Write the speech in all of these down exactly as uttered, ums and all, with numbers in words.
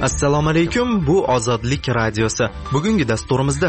Assalomu alaykum, bu Ozodlik radiosi. Bugungi dasturimizda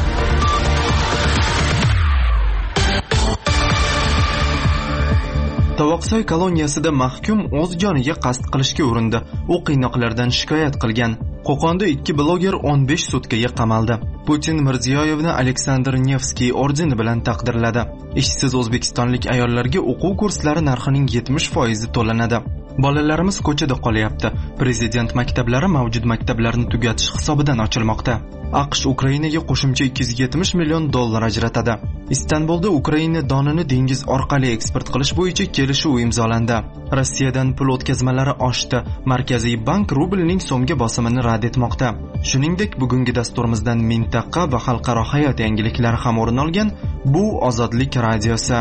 Tovoqsoy koloniyasida mahkum o'z joniga qasd qilishga urindi. U qiynoqlardan shikoyat qilgan. Qo'qonda ikki bloger o'n besh sutkaga qamaldi. Putin Mirziyoyevni Aleksandr Nevskiy ordeni bilan taqdirladi. Ishsiz o'zbekistonlik ayollarga o'quv kurslari narxining yetmish foizi to'lanadi. Bolalarimiz ko'chada qolyapti. Prezident maktablari mavjud maktablarni tugatish hisobidan ochilmoqda. AQSh Ukrainaga qo'shimcha ikki yuz yetmish million dollar ajratadi. Istanbulda Ukraina donini dengiz orqali eksport qilish bo'yicha kelishuv imzolandi. Rossiyadan pul o'tkazmalari oshdi. Markaziy bank rublning so'mga bosimini rad etmoqda. Shuningdek, bugungi dasturimizdan mintaqa va xalqaro hayot yangiliklari ham o'rin olgan. Bu Ozodlik radiosi.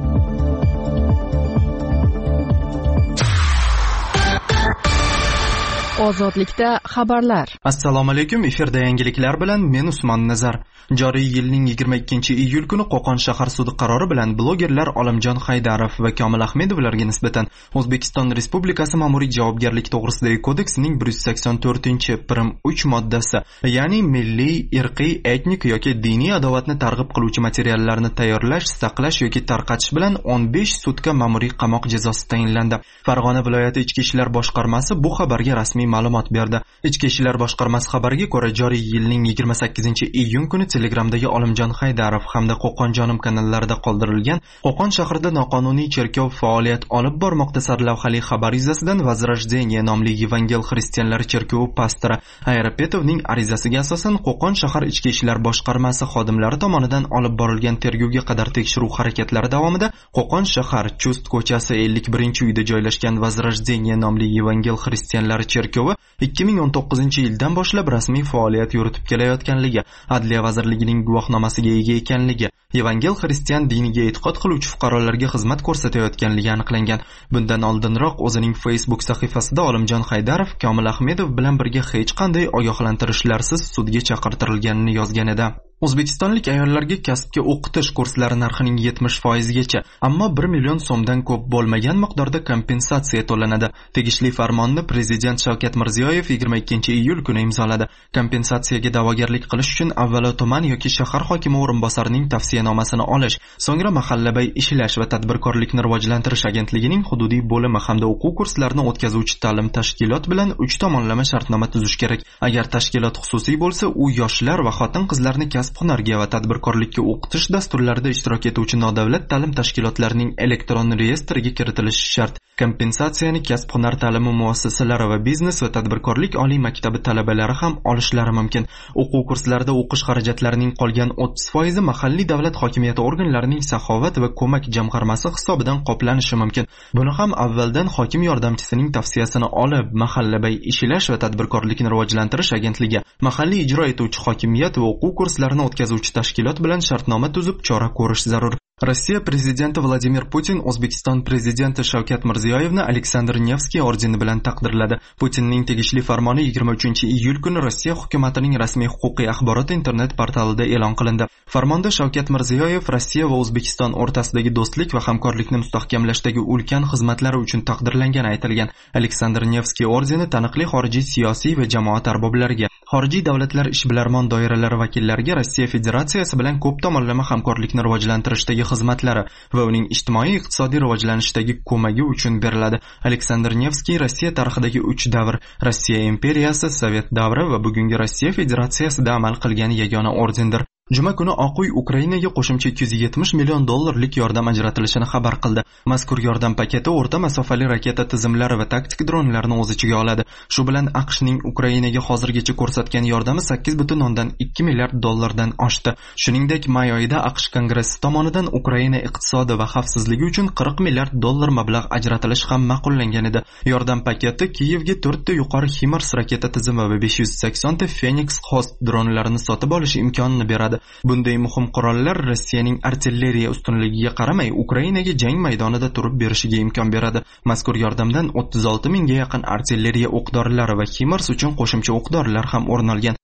Ozodlikda xabarlar. Assalomu alaykum, efirda yangiliklar bilan men Usmon Nazar. Joriy yilning yigirma ikkinchi iyul kuni Qo'qon shahar sudi qarori bilan blogerlar Olimjon Haydarov va Komil Ahmedovlarga nisbatan O'zbekiston Respublikasi ma'muriy javobgarlik to'g'risidagi kodeksining bir yuz sakson to'rtinchi prim uch moddasi, ya'ni milliy, irqiy, etnik yoki diniy adovatni targ'ib qiluvchi materiallarni tayyorlash, saqlash yoki tarqatish bilan o'n besh sutka ma'muriy qamoq jazosi tayinlandi. Farg'ona viloyati Ichki ishlar boshqarmasi bu xabarga rasmiy ma'lumot berdi. Ichki ishlar boshqarmasi xabariga ko'ra, joriy yilning yigirma sakkizinchi iyun kuni Telegramdagi Olimjon Haydarov hamda Qo'qon jonim kanallarida qoldirilgan Qo'qon shahrida noqonuniy cherkov faoliyat olib bormoqda sarlavhali xabar yuzasidan Возрождение nomli Evangel xristianlar cherkovi pastori Ayrapetovning arizasiga asosan Qo'qon shahar ichki ishlar boshqarmasi xodimlari tomonidan olib borilgan tergovga qadar tekshiruv harakatlari davomida Qo'qon shahar Chust ko'chasi ellik birinchi uyda joylashgan Возрождение nomli Evangel xristianlar cherkovi ikki ming o'n to'qqizinchi yildan boshlab rasmiy faoliyat yuritib kelayotganligi, Adliya vazirligining guvohnomasiga ega ekanligi, Evangel xristian diniga e'tiqod qiluvchi fuqarolarga xizmat ko'rsatayotganligi aniqlangan. Bundan oldinroq o'zining Facebook sahifasida Olimjon Haydarov Komil Ahmedov bilan birga hech qanday ogohlantirishlarsiz sudga chaqirtirilganini yozgan edi. O'zbekistonlik ayollarga kasbga o'qitish kurslari narxining yetmish foizigacha, ammo bir million so'mdan ko'p bo'lmagan miqdorda kompensatsiya to'lanadi. Tegishli farmonni Prezident Shavkat Mirziyoyev yigirma ikkinchi iyul kuni imzoladi. Kompensatsiyaga da'vogarlik qilish uchun avvalo tuman yoki shahar hokimi o'rinbosarining tavsiyanomasini olish, so'ngra mahallabay ishlash va tadbirkorlikni rivojlantirish agentligining hududiy bo'limi hamda o'quv kurslarini o'tkazuvchi ta'lim tashkilot bilan uch tomonlama shartnoma tuzish kerak. Agar tashkilot xususiy bo'lsa, u yoshlar va xotin-qizlarni kasb hunarga va tadbirkorlikka o'qitish dasturlarida ishtirok etuvchi nodavlat ta'lim tashkilotlarining elektron reyestriga kiritilishi shart. Kompensatsiyani kasb-hunar ta'limi muassasalari va biznes va tadbirkorlik oliy maktabi talabalari ham olishlari mumkin. O'quv kurslarida o'qish xarajatlarining qolgan o'ttiz foizi mahalliy davlat hokimiyati organlarining saxovat va ko'mak jamg'armasi hisobidan qoplanishi mumkin. Buni ham avvaldan hokim yordamchisining tavsiyasini olib, mahallabay ishlash va tadbirkorlikni rivojlantirish agentligi, mahalliy ijro etuvchi hokimiyat va o'quv kurslarini o'tkazuvchi tashkilot bilan shartnoma tuzib chora ko'rish zarur. Rossiya prezidenti Vladimir Putin O'zbekiston prezidenti Shavkat Mirziyoyevni Aleksandr Nevskiy ordeni bilan taqdirladi. Putinning tegishli farmoni yigirma uchinchi iyul kuni Rossiya hukumatining rasmiy huquqiy axborot internet portalida e'lon qilindi. Farmonda Shavkat Mirziyoyev Rossiya va O'zbekiston o'rtasidagi do'stlik va hamkorlikni mustahkamlashdagi ulkan xizmatlari uchun taqdirlangani aytilgan. Aleksandr Nevskiy ordeni taniqli xorijiy siyosiy va jamoat arboblariga, xorijiy davlatlar ishbilarmon doiralari vakillariga Rossiya Federatsiyasi bilan ko'p tomonlama hamkorlikni rivojlantirishdagi xizmatlari va uning ijtimoiy-iqtisodiy rivojlanishdagi ko'magi uchun beriladi. Aleksandr Nevskiy Rossiya tarixidagi uch davr, Rossiya imperiyasi, Sovet davri va bugungi Rossiya Federatsiyasida amal qilgan yagona ordendir. Juma kuni Oq uy Ukrainaga qo'shimcha ikki yuz yetmish million dollarlik yordam ajratilishini xabar qildi. Mazkur yordam paketi o'rta masofali raketa tizimlari va taktik dronlarni o'z ichiga oladi. Shu bilan AQShning Ukrainaga hozirgacha ko'rsatgan yordami sakkiz butun o'ndan ikki milliard dollardan oshdi. Shuningdek, may oyida AQSh Kongressi tomonidan Ukraina iqtisodi va xavfsizligi uchun qirq milliard dollar mablag' ajratilishi ham ma'qullangan edi. Yordam paketi Kiyevga to'rtta yuqori HIMARS raketa tizimi va besh yuz sakson ta Phoenix Host dronlarini sotib olish imkonini beradi. Bunday muhim qurollar Rossiyaning artilleriya ustunligiga qaramay Ukrainaga jang maydonida turib berishiga imkon beradi. Mazkur yordamdan o'ttiz olti mingga yaqin artilleriya o'q-dorilar va HIMARS uchun qo'shimcha o'q-dorilar ham o'rin olgan.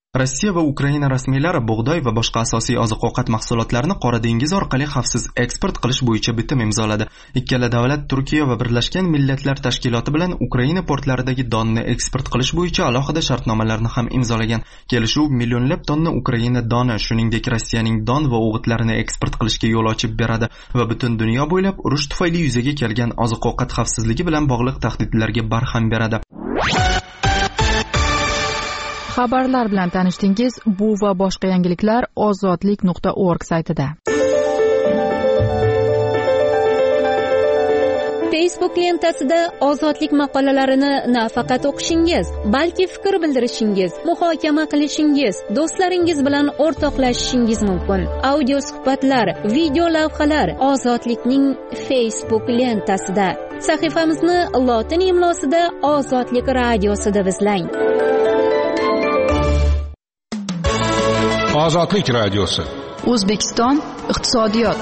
Rossiya va Ukraina rasmiylari bug'doy va boshqa asosiy oziq-ovqat mahsulotlarini Qora dengiz orqali xavfsiz eksport qilish bo'yicha bitim imzoladi. Ikkala davlat Turkiya va Birlashgan Millatlar Tashkiloti bilan Ukraina portlaridagi donni eksport qilish bo'yicha alohida shartnomalarni ham imzolagan. Kelishuv millionlab tonna Ukraina doni, shuningdek Rossiyaning don va o'g'itlarini eksport qilishga yo'l ochib beradi va butun dunyo bo'ylab urush tufayli yuzaga kelgan oziq-ovqat xavfsizligi bilan bog'liq tahdidlarga barham beradi. Xabarlar bilan tanishdingiz. Bu va boshqa yangiliklar ozodlik nuqta org saytida. Facebook lentasida ozodlik maqolalarini nafaqat o'qishingiz, balki fikr bildirishingiz, muhokama qilishingiz, do'stlaringiz bilan o'rtoqlashishingiz mumkin. Audio suhbatlar, video lavhalar ozodlikning Facebook lentasida. Sahifamizni lotin imlosida Ozodlik radiosida deb izlang. Ozodlik radiosi. O'zbekiston iqtisodiyot.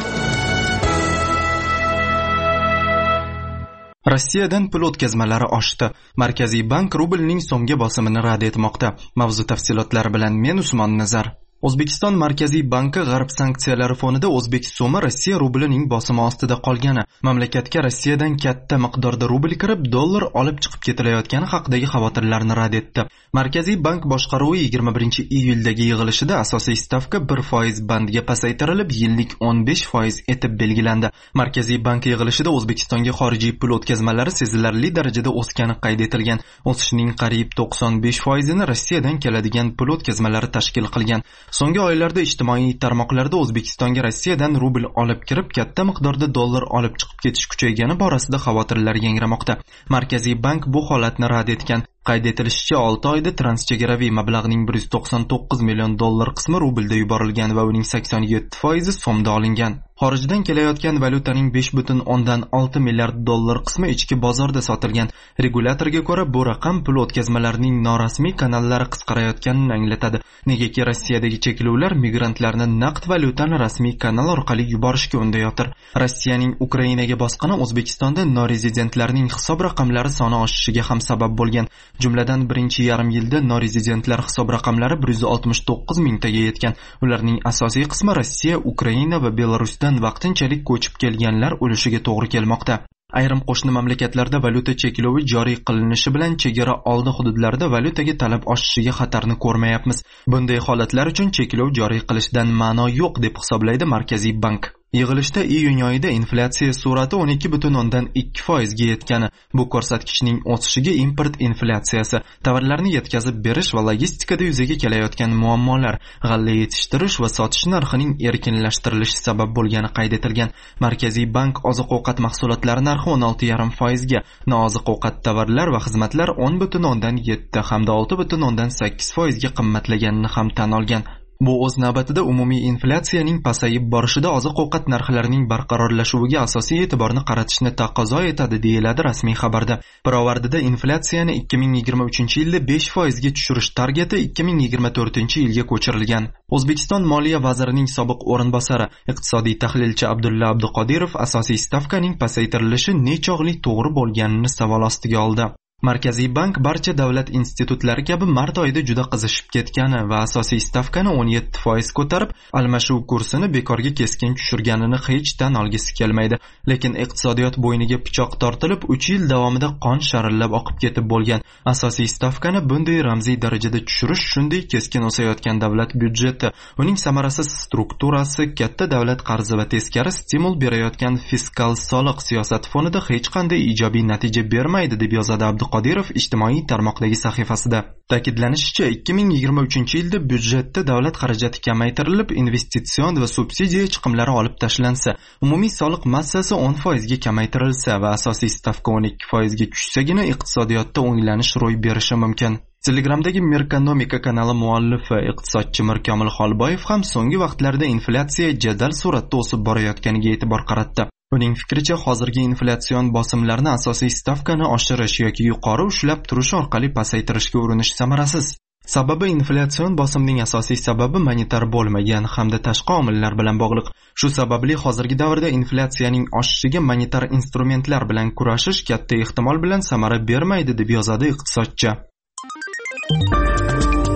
Rossiyadan pul o'tkazmalari oshdi. Markaziy bank rublning so'mga bosimini rad etmoqda. Mavzu tafsilotlari bilan men Usmon Nazar. O'zbekiston Markaziy banki g'arb sanksiyalari fonida o'zbek so'mi Rossiya rublining bosimi ostida qolgani, mamlakatga Rossiyadan katta miqdorda rubl kirib, dollar olib chiqib ketilayotgani haqidagi xavotirlarni rad etdi. Markaziy bank boshqaruvi yigirma birinchi iyuldagi yig'ilishida asosiy stavka bir foiz bandiga pasaytirilib, yillik o'n besh foiz etib belgilandi. Markaziy bank yig'ilishida O'zbekistonga xorijiy pul o'tkazmalari sezilarli darajada o'sgani qayd etilgan. O'sishning qariyb to'qson besh foizini Rossiyadan keladigan pul o'tkazmalari tashkil qilgan. So'nggi oylarda ijtimoiy tarmoqlarda O'zbekistonga Rossiyadan rubl olib kirib, katta miqdorda dollar olib chiqib ketish kuchaygani borasida xavotirlar yangramoqda. Markaziy bank bu holatni rad etgan. Qayd etilishicha, olti oyda transchegaraviy mablag'ning bir yuz to'qson to'qqiz million dollar qismi rublda yuborilgan va uning sakson yetti foizi so'mda olingan. Xorijdan kelayotgan valyutaning besh butun o'ndan olti milliard dollar qismi ichki bozorda sotilgan. Regulatorga ko'ra, bu raqam pul o'tkazmalarining norasmiy kanallari qisqarayotganini anglatadi. Negaki Rossiyadagi cheklovlar migrantlarni naqd valyutani rasmiy kanal orqali yuborishga undayotir. Rossiyaning Ukrainaga bosqini O'zbekistonda norezidentlarning hisob raqamlari soni oshishiga ham sabab bo'lgan. Jumladan birinchi yarim yilda norezidentlar hisob raqamlari bir yuz oltmish to'qqiz mingtaga yetgan. Ularning asosiy qismi Rossiya, Ukraina va Belarusdan vaqtinchalik ko'chib kelganlar ulushiga to'g'ri kelmoqda. Ayrim qo'shni mamlakatlarda valyuta cheklovi joriy qilinishi bilan chegara oldi hududlarda valyutaga talab oshishiga xatarni ko'rmayapmiz. Bunday holatlar uchun cheklov joriy qilishdan ma'no yo'q deb hisoblaydi Markaziy bank. Yig'ilishda iyun oyida inflyatsiya sur'ati o'n ikki butun o'ndan ikki foizga yetgani. Bu ko'rsatkichning o'sishiga import inflyatsiyasi, tovarlarni yetkazib berish va logistikada yuzaga kelayotgan muammolar, g'alla yetishtirish va sotish narxining erkinlashtirilishi sabab bo'lgani qayd etilgan. Markaziy bank oziq-ovqat mahsulotlari narxi o'n olti yarim foizga, nooziq-ovqat tovarlar va xizmatlar o'n butun o'ndan yetti hamda olti butun o'ndan sakkiz foizga qimmatlaganini ham tan olgan. Bu o'z navbatida umumiy inflyatsiyaning pasayib borishida oziq-ovqat narxlarining barqarorlashuviga asosiy e'tiborni qaratishni taqozo etadi, deyiladi rasmiy xabarda. Pirovardida inflyatsiyani ikki ming yigirma uchinchi yilda besh foizga tushirish targeti ikki ming yigirma to'rtinchi yilga ko'chirilgan. O'zbekiston Moliya vazirining sobiq o'rinbosari, iqtisodiy tahlilchi Abdulla Abduqodirov asosiy stavkaning pasaytirilishi nechog'lik to'g'ri bo'lganini savol ostiga oldi. Markaziy bank barcha davlat institutlari kabi mart oyida juda qizishib ketgani va asosiy stavkani o'n yetti foiz ko'tarib, almashuv kursini bekorga keskin tushirganini hech tan olgisi kelmaydi. Lekin iqtisodiyot bo'yniga pichoq tortilib, uch yil davomida qon sharillab oqib ketib bo'lgan. Asosiy stavkani bunday ramziy darajada tushirish shunday keskin o'sayotgan davlat byudjeti, uning samarasiz strukturasi, katta davlat qarzi va teskari stimul berayotgan fiskal soliq siyosati fonida hech qanday ijobiy natija bermaydi, deb yozadi Qodirov ijtimoiy tarmoqdagi sahifasida. Ta'kidlanishicha, ikki ming yigirma uchinchi yilda byudjetda davlat xarajati kamaytirilib, investitsion va subsidiya chiqimlari olib tashlansa, umumiy soliq massasi o'n foizga kamaytirilsa va asosiy stavka o'n ikki foizga tushsagina iqtisodiyotda o'nglanish ro'y berishi mumkin. Telegramdagi Merkonomika kanali muallifi iqtisodchi Mirkomil Xolboyev ham so'nggi vaqtlarda inflyatsiya jadal sur'atda o'sib borayotganiga e'tibor qaratdi. Uning fikricha, hozirgi inflyatsion bosimlarni asosiy stavkani oshirish yoki yuqori ushlab turish orqali pasaytirishga urinish samarasiz. Sababi inflyatsion bosimning asosiy sababi monetar bo'lmagan hamda tashqi omillar bilan bog'liq. Shu sababli hozirgi davrda inflyatsiyaning oshishiga monetar instrumentlar bilan kurashish katta ehtimol bilan samara bermaydi, deb yozadi iqtisodchi.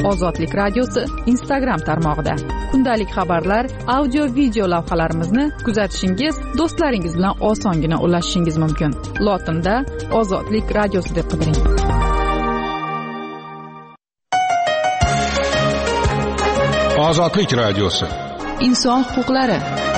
Ozodlik radiosi Instagram tarmog'ida. Kundalik xabarlar, audio video lavhalarimizni kuzatishingiz, do'stlaringiz bilan osongina ulashishingiz mumkin. Lotinda Ozodlik radiosi deb qidiring. Ozodlik radiosi. Inson huquqlari.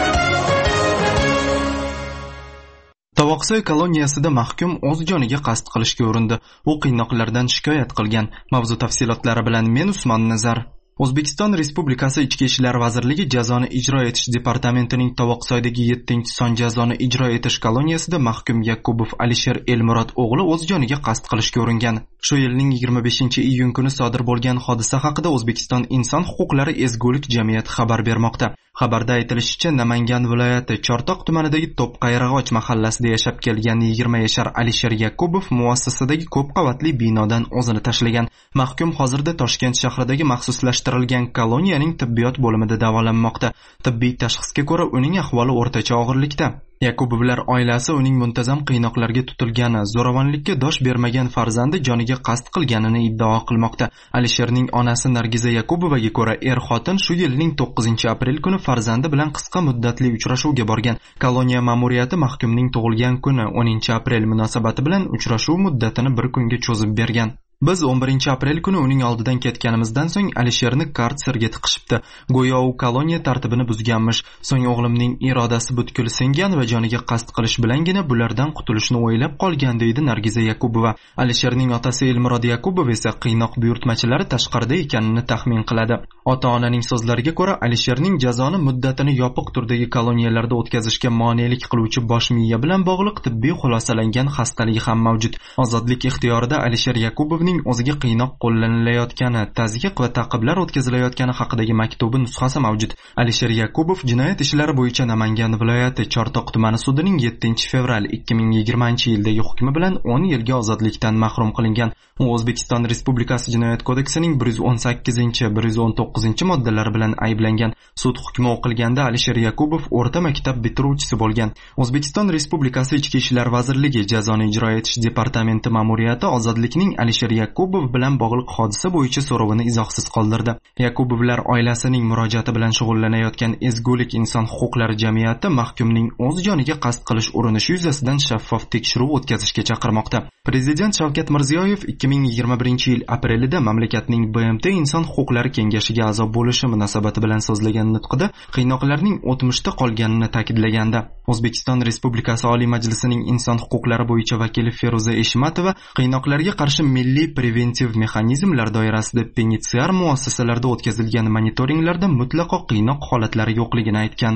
Tovoqsoy koloniyasida mahkum o'z joniga qasd qilishga urindi. U qiynoqlardan shikoyat qilgan. Mavzu tafsilotlari bilan men Usmon Nazar. O'zbekiston Respublikasi Ichki ishlar vazirligi jazoni ijro etish departamentining Tovoqsoydagi yettinchi son jazoni ijro etish koloniyasida mahkum Yakubov Alisher Elmurod o'g'li o'z joniga qasd qilishga uringan. Shu yilning yigirma beshinchi iyun kuni sodir bo'lgan hodisa haqida O'zbekiston Inson huquqlari ezgulik jamiyati xabar bermoqda. Xabarda aytilishicha, Namangan viloyati Chortoq tumanidagi To'pqayrag'och mahallasida yashab kelgan yigirma yashar Alisher Yakubov muassasadagi ko'p qavatli binodan o'zini tashlagan. Mahkum hozirda Toshkent shahridagi maxsuslashtirilgan koloniyaning tibbiyot bo'limida davolanmoqda. Tibbiy tashxisga ko'ra uning ahvoli o'rtacha og'irlikda. Yakubovlar oilasi uning muntazam qiynoqlarga tutilgani, zo'ravonlikka dosh bermagan farzandi joniga qasd qilganini iddao qilmoqda. Alisherning onasi Nargiza Yakubovaga ko'ra, er-xotin shu yilning to'qqizinchi aprel kuni farzandi bilan qisqa muddatli uchrashuvga borgan. Koloniya ma'muriyati mahkumning tug'ilgan kuni o'ninchi aprel munosabati bilan uchrashuv muddatini bir kunga cho'zib bergan. Biz o'n birinchi aprel kuni uning oldidan ketganimizdan so'ng Alisherni karserga tiqishibdi. Go'yo u koloniya tartibini buzganmish. So'ng o'g'limning irodasi butkul singan va joniga qasd qilish bilangina bulardan qutulishni o'ylab qolgan, deydi Nargiza Yakubova. Alisherning otasi Elmurod Yakubov esa qiynoq buyurtmachilari tashqarida ekanini taxmin qiladi. Ota-onaning so'zlariga ko'ra, Alisherning jazoni muddatini yopiq turdagi koloniyalarda o'tkazishga monelik qiluvchi bosh miya bilan bog'liq tibbiy xulosalangan xastaligi ham mavjud. Ozodlik ixtiyorida Alisher Yakubovning o'ziga qiynoq qo'llanilayotgani, tazyiq va ta'qiblar o'tkazilayotgani haqidagi maktubi nusxasi mavjud. Alisher Yakubov jinoyat ishlari bo'yicha Namangan viloyati Chortoq tumani sudining yettinchi fevral ikki ming yigirmanchi yildagi hukmi bilan o'n yilga ozodlikdan mahrum qilingan. U O'zbekiston Respublikasi Jinoyat kodeksining bir yuz o'n sakkizinchi bir yuz o'n to'qqizinchi moddalari bilan ayblangan. Sud hukmi o'qilganda Alisher Yakubov o'rta maktab bitiruvchisi bo'lgan. O'zbekiston Respublikasi Ichki ishlar vazirligi jazoni ijro etish departamenti ma'muriyati ozodlikning Alisher Yakubov bilan bog'liq hodisa bo'yicha so'rovini izohsiz qoldirdi. Yakubovlar oilasining murojaati bilan shug'ullanayotgan ezgulik inson huquqlari jamiyati mahkumning o'z joniga qasd qilish urinishi yuzasidan shaffof tekshiruv o'tkazishga chaqirmoqda. Prezident Shavkat Mirziyoyev ikki ming yigirma birinchi yil aprelida mamlakatning B M T Inson huquqlari kengashiga a'zo bo'lishi munosabati bilan so'zlagan nutqida qiynoqlarning o'tmishda qolganini ta'kidlaganda, O'zbekiston Respublikasi Oliy Majlisining inson huquqlari bo'yicha vakili Feruza Eshmatova qiynoqlarga qarshi milliy preventiv mexanizmlar doirasida penitensiar muassasalarda o'tkazilgan monitoringlarda mutlaqo qiynoq holatlari yo'qligini aytgan.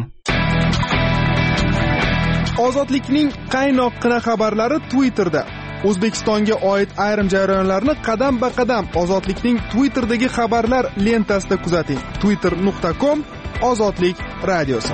Ozodlikning qaynoqqina xabarlari Twitterda. O'zbekistonga oid ayrim jarayonlarni qadam-ba-qadam Ozodlikning Twitterdagi xabarlar lentasida kuzating. twitter nuqta com Ozodlik radiosi.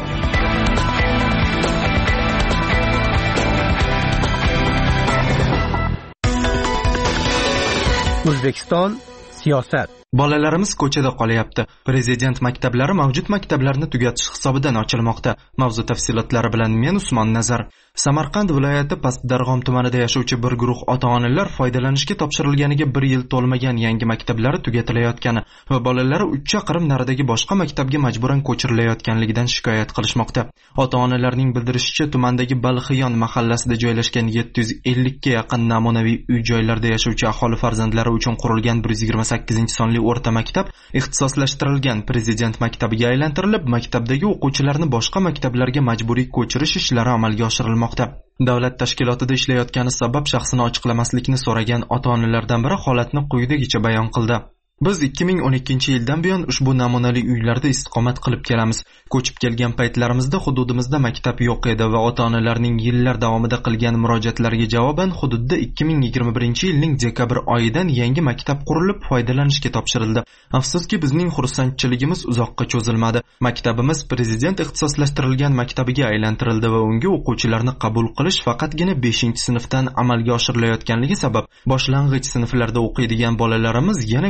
O'zbekiston siyosat. Bolalarimiz ko'chada qolyapti. Prezident maktablari mavjud maktablarni tugatish hisobidan ochilmoqda. Mavzu tafsilotlari bilan men Usmon Nazar. Samarqand viloyati Pastdarg'om tumanida yashovchi bir guruh ota-onalar foydalanishga topshirilganiga bir yil to'lmagan yangi maktablari tugatilayotgani va bolalari uch chaqirim naridagi boshqa maktabga majburan ko'chirilayotganligidan shikoyat qilishmoqda. Ota-onalarning bildirishicha, tumandagi Balxiyon mahallasida joylashgan yetti yuz ellikka yaqin namunaviy uy-joylarda yashovchi aholi farzandlari uchun qurilgan bir yuz yigirma sakkizinchi sonli o'rta maktab ixtisoslashtirilgan prezident maktabiga aylantirilib, maktabdagi o'quvchilarni boshqa maktablarga majburiy ko'chirish ishlari amalga oshirilmoqda. Davlat tashkilotida ishlayotgani sabab shaxsini ochiqlamaslikni so'ragan ota-onalardan biri holatni quyidagicha bayon qildi. Biz ikki ming o'n ikkinchi yildan buyon ushbu namunali uylarda istiqomat qilib kelamiz. Ko'chib kelgan paytlarimizda hududimizda maktab yo'q edi va ota-onalarning yillar davomida qilgan murojaatlariga javoban hududda ikki ming yigirma birinchi yilning dekabr oyidan yangi maktab qurilib foydalanishga topshirildi. Afsuski bizning xursandchiligimiz uzoqqa cho'zilmadi. Maktabimiz prezident ixtisoslashtirilgan maktabiga aylantirildi va unga o'quvchilarni qabul qilish faqatgina beshinchi sinfdan amalga oshirilayotganligi sabab boshlang'ich sinflarda o'qiydigan bolalarimiz yana ko'chada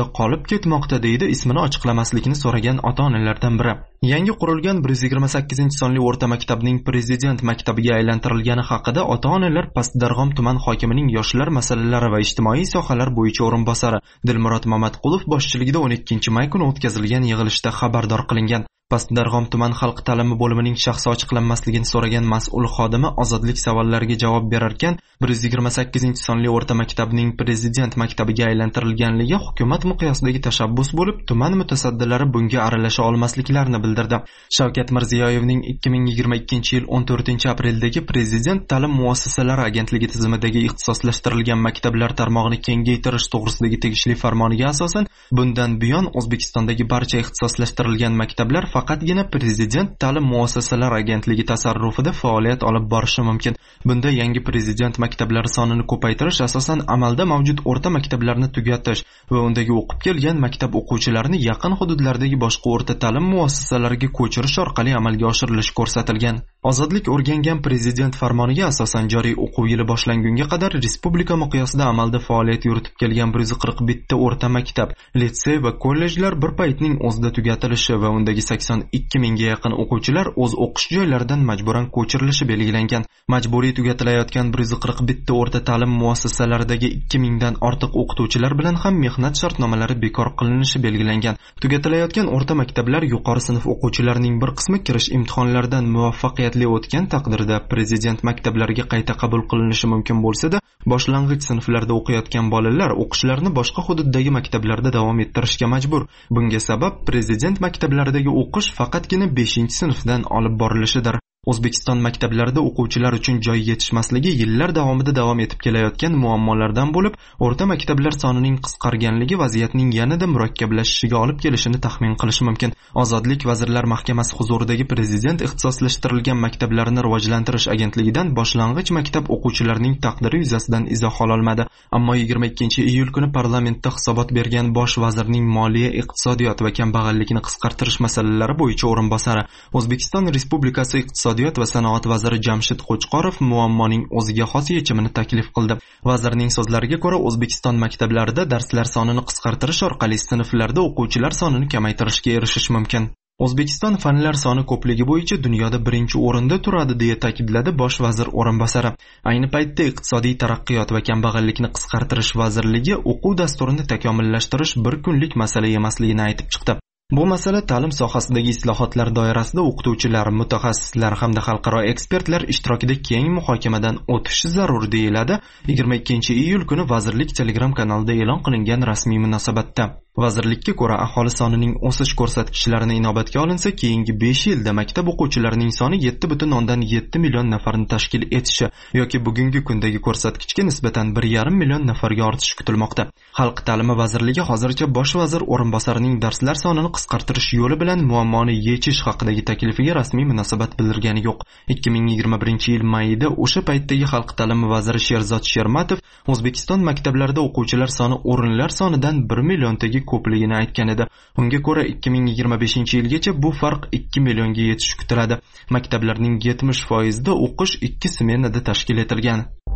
joyida qolib ketmoqda, deydi ismini ochiqlamaslikni so'ragan ota-onalardan biri. Yangi qurilgan bir yuz yigirma sakkizinchi sonli o'rta maktabning prezident maktabiga aylantirilgani haqida ota-onalar Pastdarg'om tuman hokimining yoshlar masalalari va ijtimoiy sohalar bo'yicha o'rinbosari Dilmurod Mamatqulov boshchiligida o'n ikkinchi may kuni o'tkazilgan yig'ilishda xabardor qilingan. Pastdarg'om tuman xalq ta'limi bo'limining shaxsi ochiqlanmasligini so'ragan mas'ul xodimi ozodlik savollariga javob berar ekan, bir yuz yigirma sakkizinchi sonli o'rta maktabning prezident maktabiga aylantirilganligi hukumat miqyosidagi tashabbus bo'lib, tuman mutasaddilari bunga aralasha olmasliklarini bildirdi. Shavkat Mirziyoyevning ikki ming yigirma ikkinchi yil o'n to'rtinchi apreldagi Prezident ta'lim muassasalari agentligi tizimidagi ixtisoslashtirilgan maktablar tarmog'ini kengaytirish to'g'risidagi tegishli farmoniga asosan, bundan buyon O'zbekistondagi barcha ixtisoslashtirilgan maktablar faqatgina Prezident ta'lim muassasalari agentligi tasarrufida faoliyat olib borishi mumkin. Bunda yangi prezident maktablari sonini ko'paytirish asosan amalda mavjud o'rta maktablarni tugatish va undagi o'qib kelgan maktab o'quvchilarini yaqin hududlardagi boshqa o'rta ta'lim muassasalariga ko'chirish orqali amalga oshirilishi ko'rsatilgan. Ozodlik o'rgangan prezident farmoniga asosan joriy o'quv yili boshlangunga qadar respublika miqyosida amalda faoliyat yuritib kelgan bir yuz qirq bitta o'rta maktab, litsey va kollejlar bir paytning o'zida tugatilishi va undagi sakson ikki mingga yaqin o'quvchilar o'z o'qish joylaridan majburan ko'chirilishi belgilangan. Majburiy tugatilayotgan bir yuz qirq bitta o'rta ta'lim muassasalaridagi ikki mingdan ortiq o'qituvchilar bilan ham mehnat shartnomalari bekor qilinishi belgilangan. Tugatilayotgan o'rta maktablar yuqori sinf o'quvchilarining bir qismi kirish imtihonlaridan muvaffaqiyatli o'tgan taqdirda prezident maktablariga qayta qabul qilinishi mumkin bo'lsa-da, boshlang'ich sinflarda o'qiyotgan bolalar o'qishlarini boshqa hududdagi maktablarda davom ettirishga majbur. Bunga sabab prezident maktablaridagi o'qish faqatgina beshinchi sinfdan olib borilishidir. O'zbekiston maktablarida o'quvchilar uchun joy yetishmasligi yillar davomida davom etib kelayotgan muammolardan bo'lib, o'rta maktablar sonining qisqarganligi vaziyatning yanada murakkablashishiga olib kelishini taxmin qilish mumkin. Ozodlik Vazirlar Mahkamasi huzuridagi prezident ixtisoslashtirilgan maktablarni rivojlantirish agentligidan boshlang'ich maktab o'quvchilarining taqdiri yuzasidan izoh ololmadi. Ammo yigirma ikkinchi iyul kuni parlamentda hisobot bergan bosh vazirning moliya, iqtisodiyot va kambag'allikni qisqartirish masalalari bo'yicha o'rinbosari O'zbekiston Respublikasi iqtisodiyot va sanoat vaziri Jamshid Qo'chqorov muammoning o'ziga xos yechimini taklif qildi. Vazirning so'zlariga ko'ra, O'zbekiston maktablarida darslar sonini qisqartirish orqali sinflarda o'quvchilar sonini kamaytirishga erishish mumkin. O'zbekiston fanlar soni ko'pligi bo'yicha dunyoda birinchi o'rinda turadi, deya ta'kidladi bosh vazir o'rinbosari. Ayni paytda iqtisodiy taraqqiyot va kambag'allikni qisqartirish vazirligi o'quv dasturini takomillashtirish bir kunlik masala emasligini aytib chiqdi. Bu masala ta'lim sohasidagi islohotlar doirasida o'qituvchilar, mutaxassislar hamda xalqaro ekspertlar ishtirokida keng muhokamadan o'tishi zarur, deyiladi yigirma ikkinchi iyul kuni vazirlik Telegram kanalida e'lon qilingan rasmiy munosabatda. Vazirlikka ko'ra, aholi sonining o'sish ko'rsatkichlarini inobatga olinsa, keyingi besh yilda maktab o'quvchilarining soni yetti butun o'ndan yetti million nafarni tashkil etishi yoki bugungi kundagi ko'rsatkichga nisbatan bir yarim million nafarga ortishi kutilmoqda. Xalq ta'limi vazirligi hozircha bosh vazir o'rinbosarining darslar sonini qisqartirish yo'li bilan muammoni yechish haqidagi taklifiga rasmiy munosabat bildirgani yo'q. ikki ming yigirma birinchi yil mayida o'sha paytdagi xalq ta'limi vaziri Sherzod Shermatov O'zbekiston maktablarida o'quvchilar soni o'rinlar sonidan bir milliontagi ko'pligini aytgan edi. Unga ko'ra ikki ming yigirma beshinchi yilgacha bu farq ikki millionga yetishi kutiladi. Maktablarning yetmish foizida o'qish ikki smenada tashkil etilgan.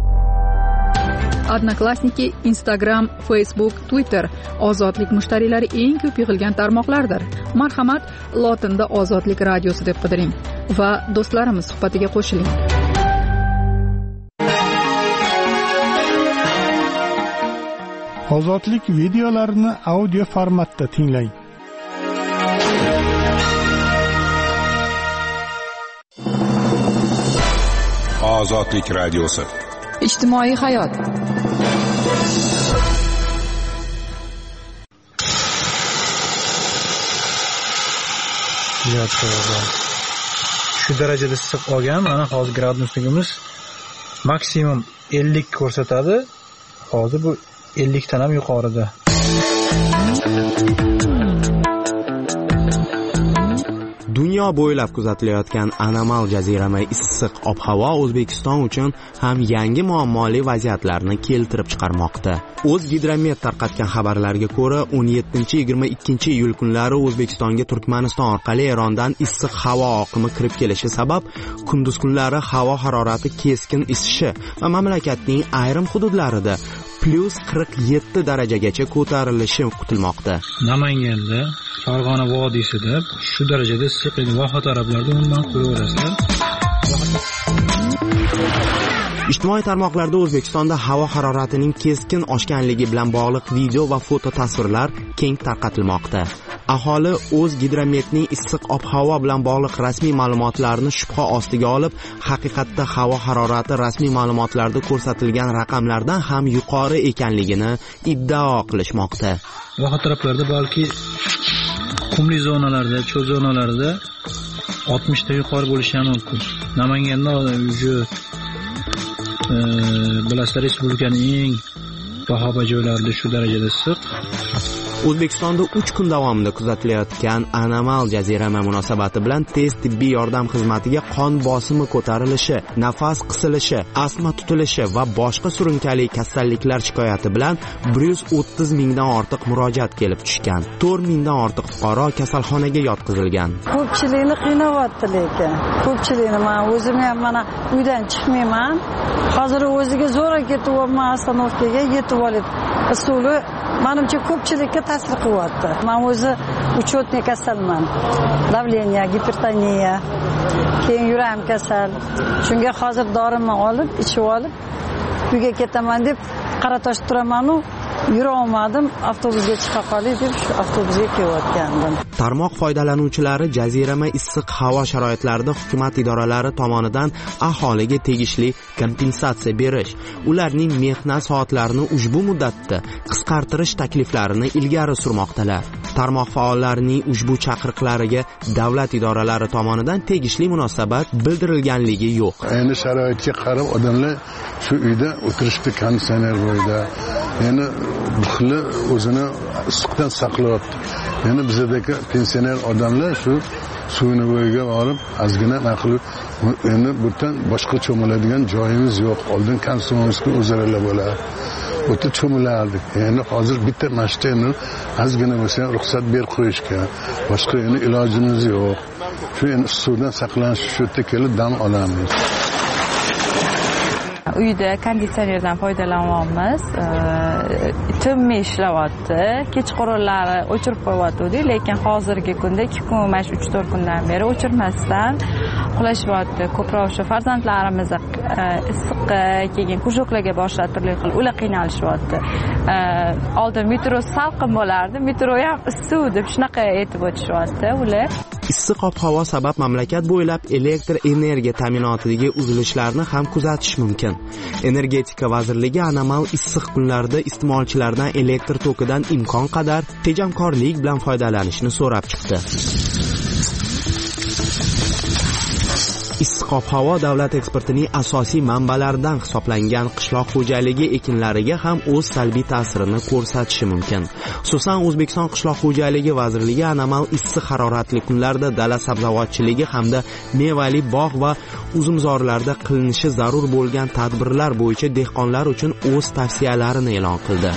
Odnoklassniki, Instagram, Facebook, Twitter ozodlik mushtariylari eng ko'p yig'ilgan tarmoqlardir. Marhamat, lotinda Ozodlik radiosi deb qidiring va do'stlarimiz suhbatiga qo'shiling. Ozodlik videolarini audio formatda tinglang. Ozodlik radiosi. Ijtimoiy hayot. Shu darajada issiq olgan, mana hozir gradusligimiz maksimum ellik ko'rsatadi. Hozir bu ellik dan ham yuqorida. Dunyo bo'ylab kuzatilayotgan anomal jazirama issiq ob-havo O'zbekiston uchun ham yangi muammoli vaziyatlarni keltirib chiqarmoqda. O'zgidromet tarqatgan xabarlarga ko'ra, o'n yettinchi yigirma ikkinchi iyul kunlari O'zbekistonga Turkmaniston orqali Erondan issiq havo oqimi kirib kelishi sabab kunduz kunlari havo harorati keskin isishi va mamlakatning ayrim hududlarida plyus qirq yetti darajagacha ko'tarilishi kutilmoqda. Namanganda, Farg'ona vodiysida shu darajada issiq edi. Voha taraflarda umuman ko'raverasizlar. Ijtimoiy tarmoqlarda O'zbekistonda havo haroratining keskin oshganligi bilan bog'liq video va foto tasvirlar keng tarqatilmoqda. Aholi o'z gidrometning issiq ob-havo bilan bog'liq rasmiy ma'lumotlarni shubha ostiga olib, haqiqatda havo harorati rasmiy ma'lumotlarda ko'rsatilgan raqamlardan ham yuqori ekanligini iddao qilishmoqda. Voha taraflarda balki qumli zonalarda, cho'l zonalarida oltmish ta yuqori bo'lishi ham mumkin. Namanganda уже e, bilasizlar, respublikaning eng bahoba joylarida shu darajada issiq. O'zbekistonda uch kun davomida kuzatilayotgan anomal jazirama munosabati bilan tez tibbiy yordam xizmatiga qon bosimi ko'tarilishi, nafas qisilishi, astma tutilishi va boshqa surunkali kasalliklar shikoyati bilan bir yuz o'ttiz mingdan ortiq murojaat kelib tushgan. to'rt mingdan ortiq fuqaro kasalxonaga yotqizilgan. Ko'pchilikni qiynayapti lekin. Ko'pchilikni men o'zim ham mana uydan chiqmayman. Hozir o'ziga zo'ra ketyapman, ostanovkaga yetib olib. Usuli menimcha ko'pchilikka ta'sir qilyapti. Men o'zi uchetniy kasalman. Davleniya, gipertoniya, keyin yurak kasal. Shunga hozir dorimni olib, ichib olib, uyga ketaman deb qaratosh turaman-u, yura olmadim, avtobusga chiqa qolay deb shu avtobusga kelayotgandim. Tarmoq foydalanuvchilari jazirama issiq havo sharoitlarida hukumat idoralari tomonidan aholiga tegishli kompensatsiya berish, ularning mehnat soatlarini ushbu muddatda qisqartirish takliflarini ilgari surmoqdalar. Tarmoq faollarining ushbu chaqiriqlariga davlat idoralari tomonidan tegishli munosabat bildirilganligi yo'q. Endi sharoitga qarab odamlar shu uyda o'tirishdi, konditsioner bo'yida. Endi buxli o'zini issiqdan saqlayapti. Endi bizdagi pensioner odamlar shu suvni bo'yiga borib, ozgina naqli endi bundan boshqa cho'miladigan joyimiz yo'q. Oldin konsumimizga o'zarlar bo'lar. O'ta cho'milardik. Endi hozir bitta mashtani ozgina bo'lsa ruxsat berib qo'yishga. Boshqa endi ilojimiz yo'q. Shu endi suvdan saqlanish shu yerda kelib dam olamiz. Uyda konditsionerdan foydalanyapmiz. Tinmay ishlayapti. Kechqurunlari o'chirib qo'yapti, lekin hozirgi kunda ikki kun, mash uch to'rt kundan beri o'chirmasdan uxlashyapti. Ko'proq o'sha farzandlarimizni issiqqa, keyin kujoklarga boshlab turli xil ular qiynalishyapti. Oldin metro salqin bo'lardi, metro ham issiq deb shunaqa aytib o'tishyapti ular. Issiq ob-havo sabab mamlakat bo'ylab elektr energiya ta'minotidagi uzilishlarni ham kuzatish mumkin. Energetika vazirligi anomal issiq kunlarda iste'molchilardan elektr tokidan imkon qadar tejamkorlik bilan foydalanishni so'rab chiqdi. Issiq ob-havo davlat eksportining asosiy manbalaridan hisoblangan qishloq xo'jaligi ekinlariga ham o'z salbiy ta'sirini ko'rsatishi mumkin. Xususan, O'zbekiston qishloq xo'jaligi vazirligi anomal issiq haroratli kunlarda dala sabzavotchiligi hamda mevali bog' va uzumzorlarda qilinishi zarur bo'lgan tadbirlar bo'yicha dehqonlar uchun o'z tavsiyalarini e'lon qildi.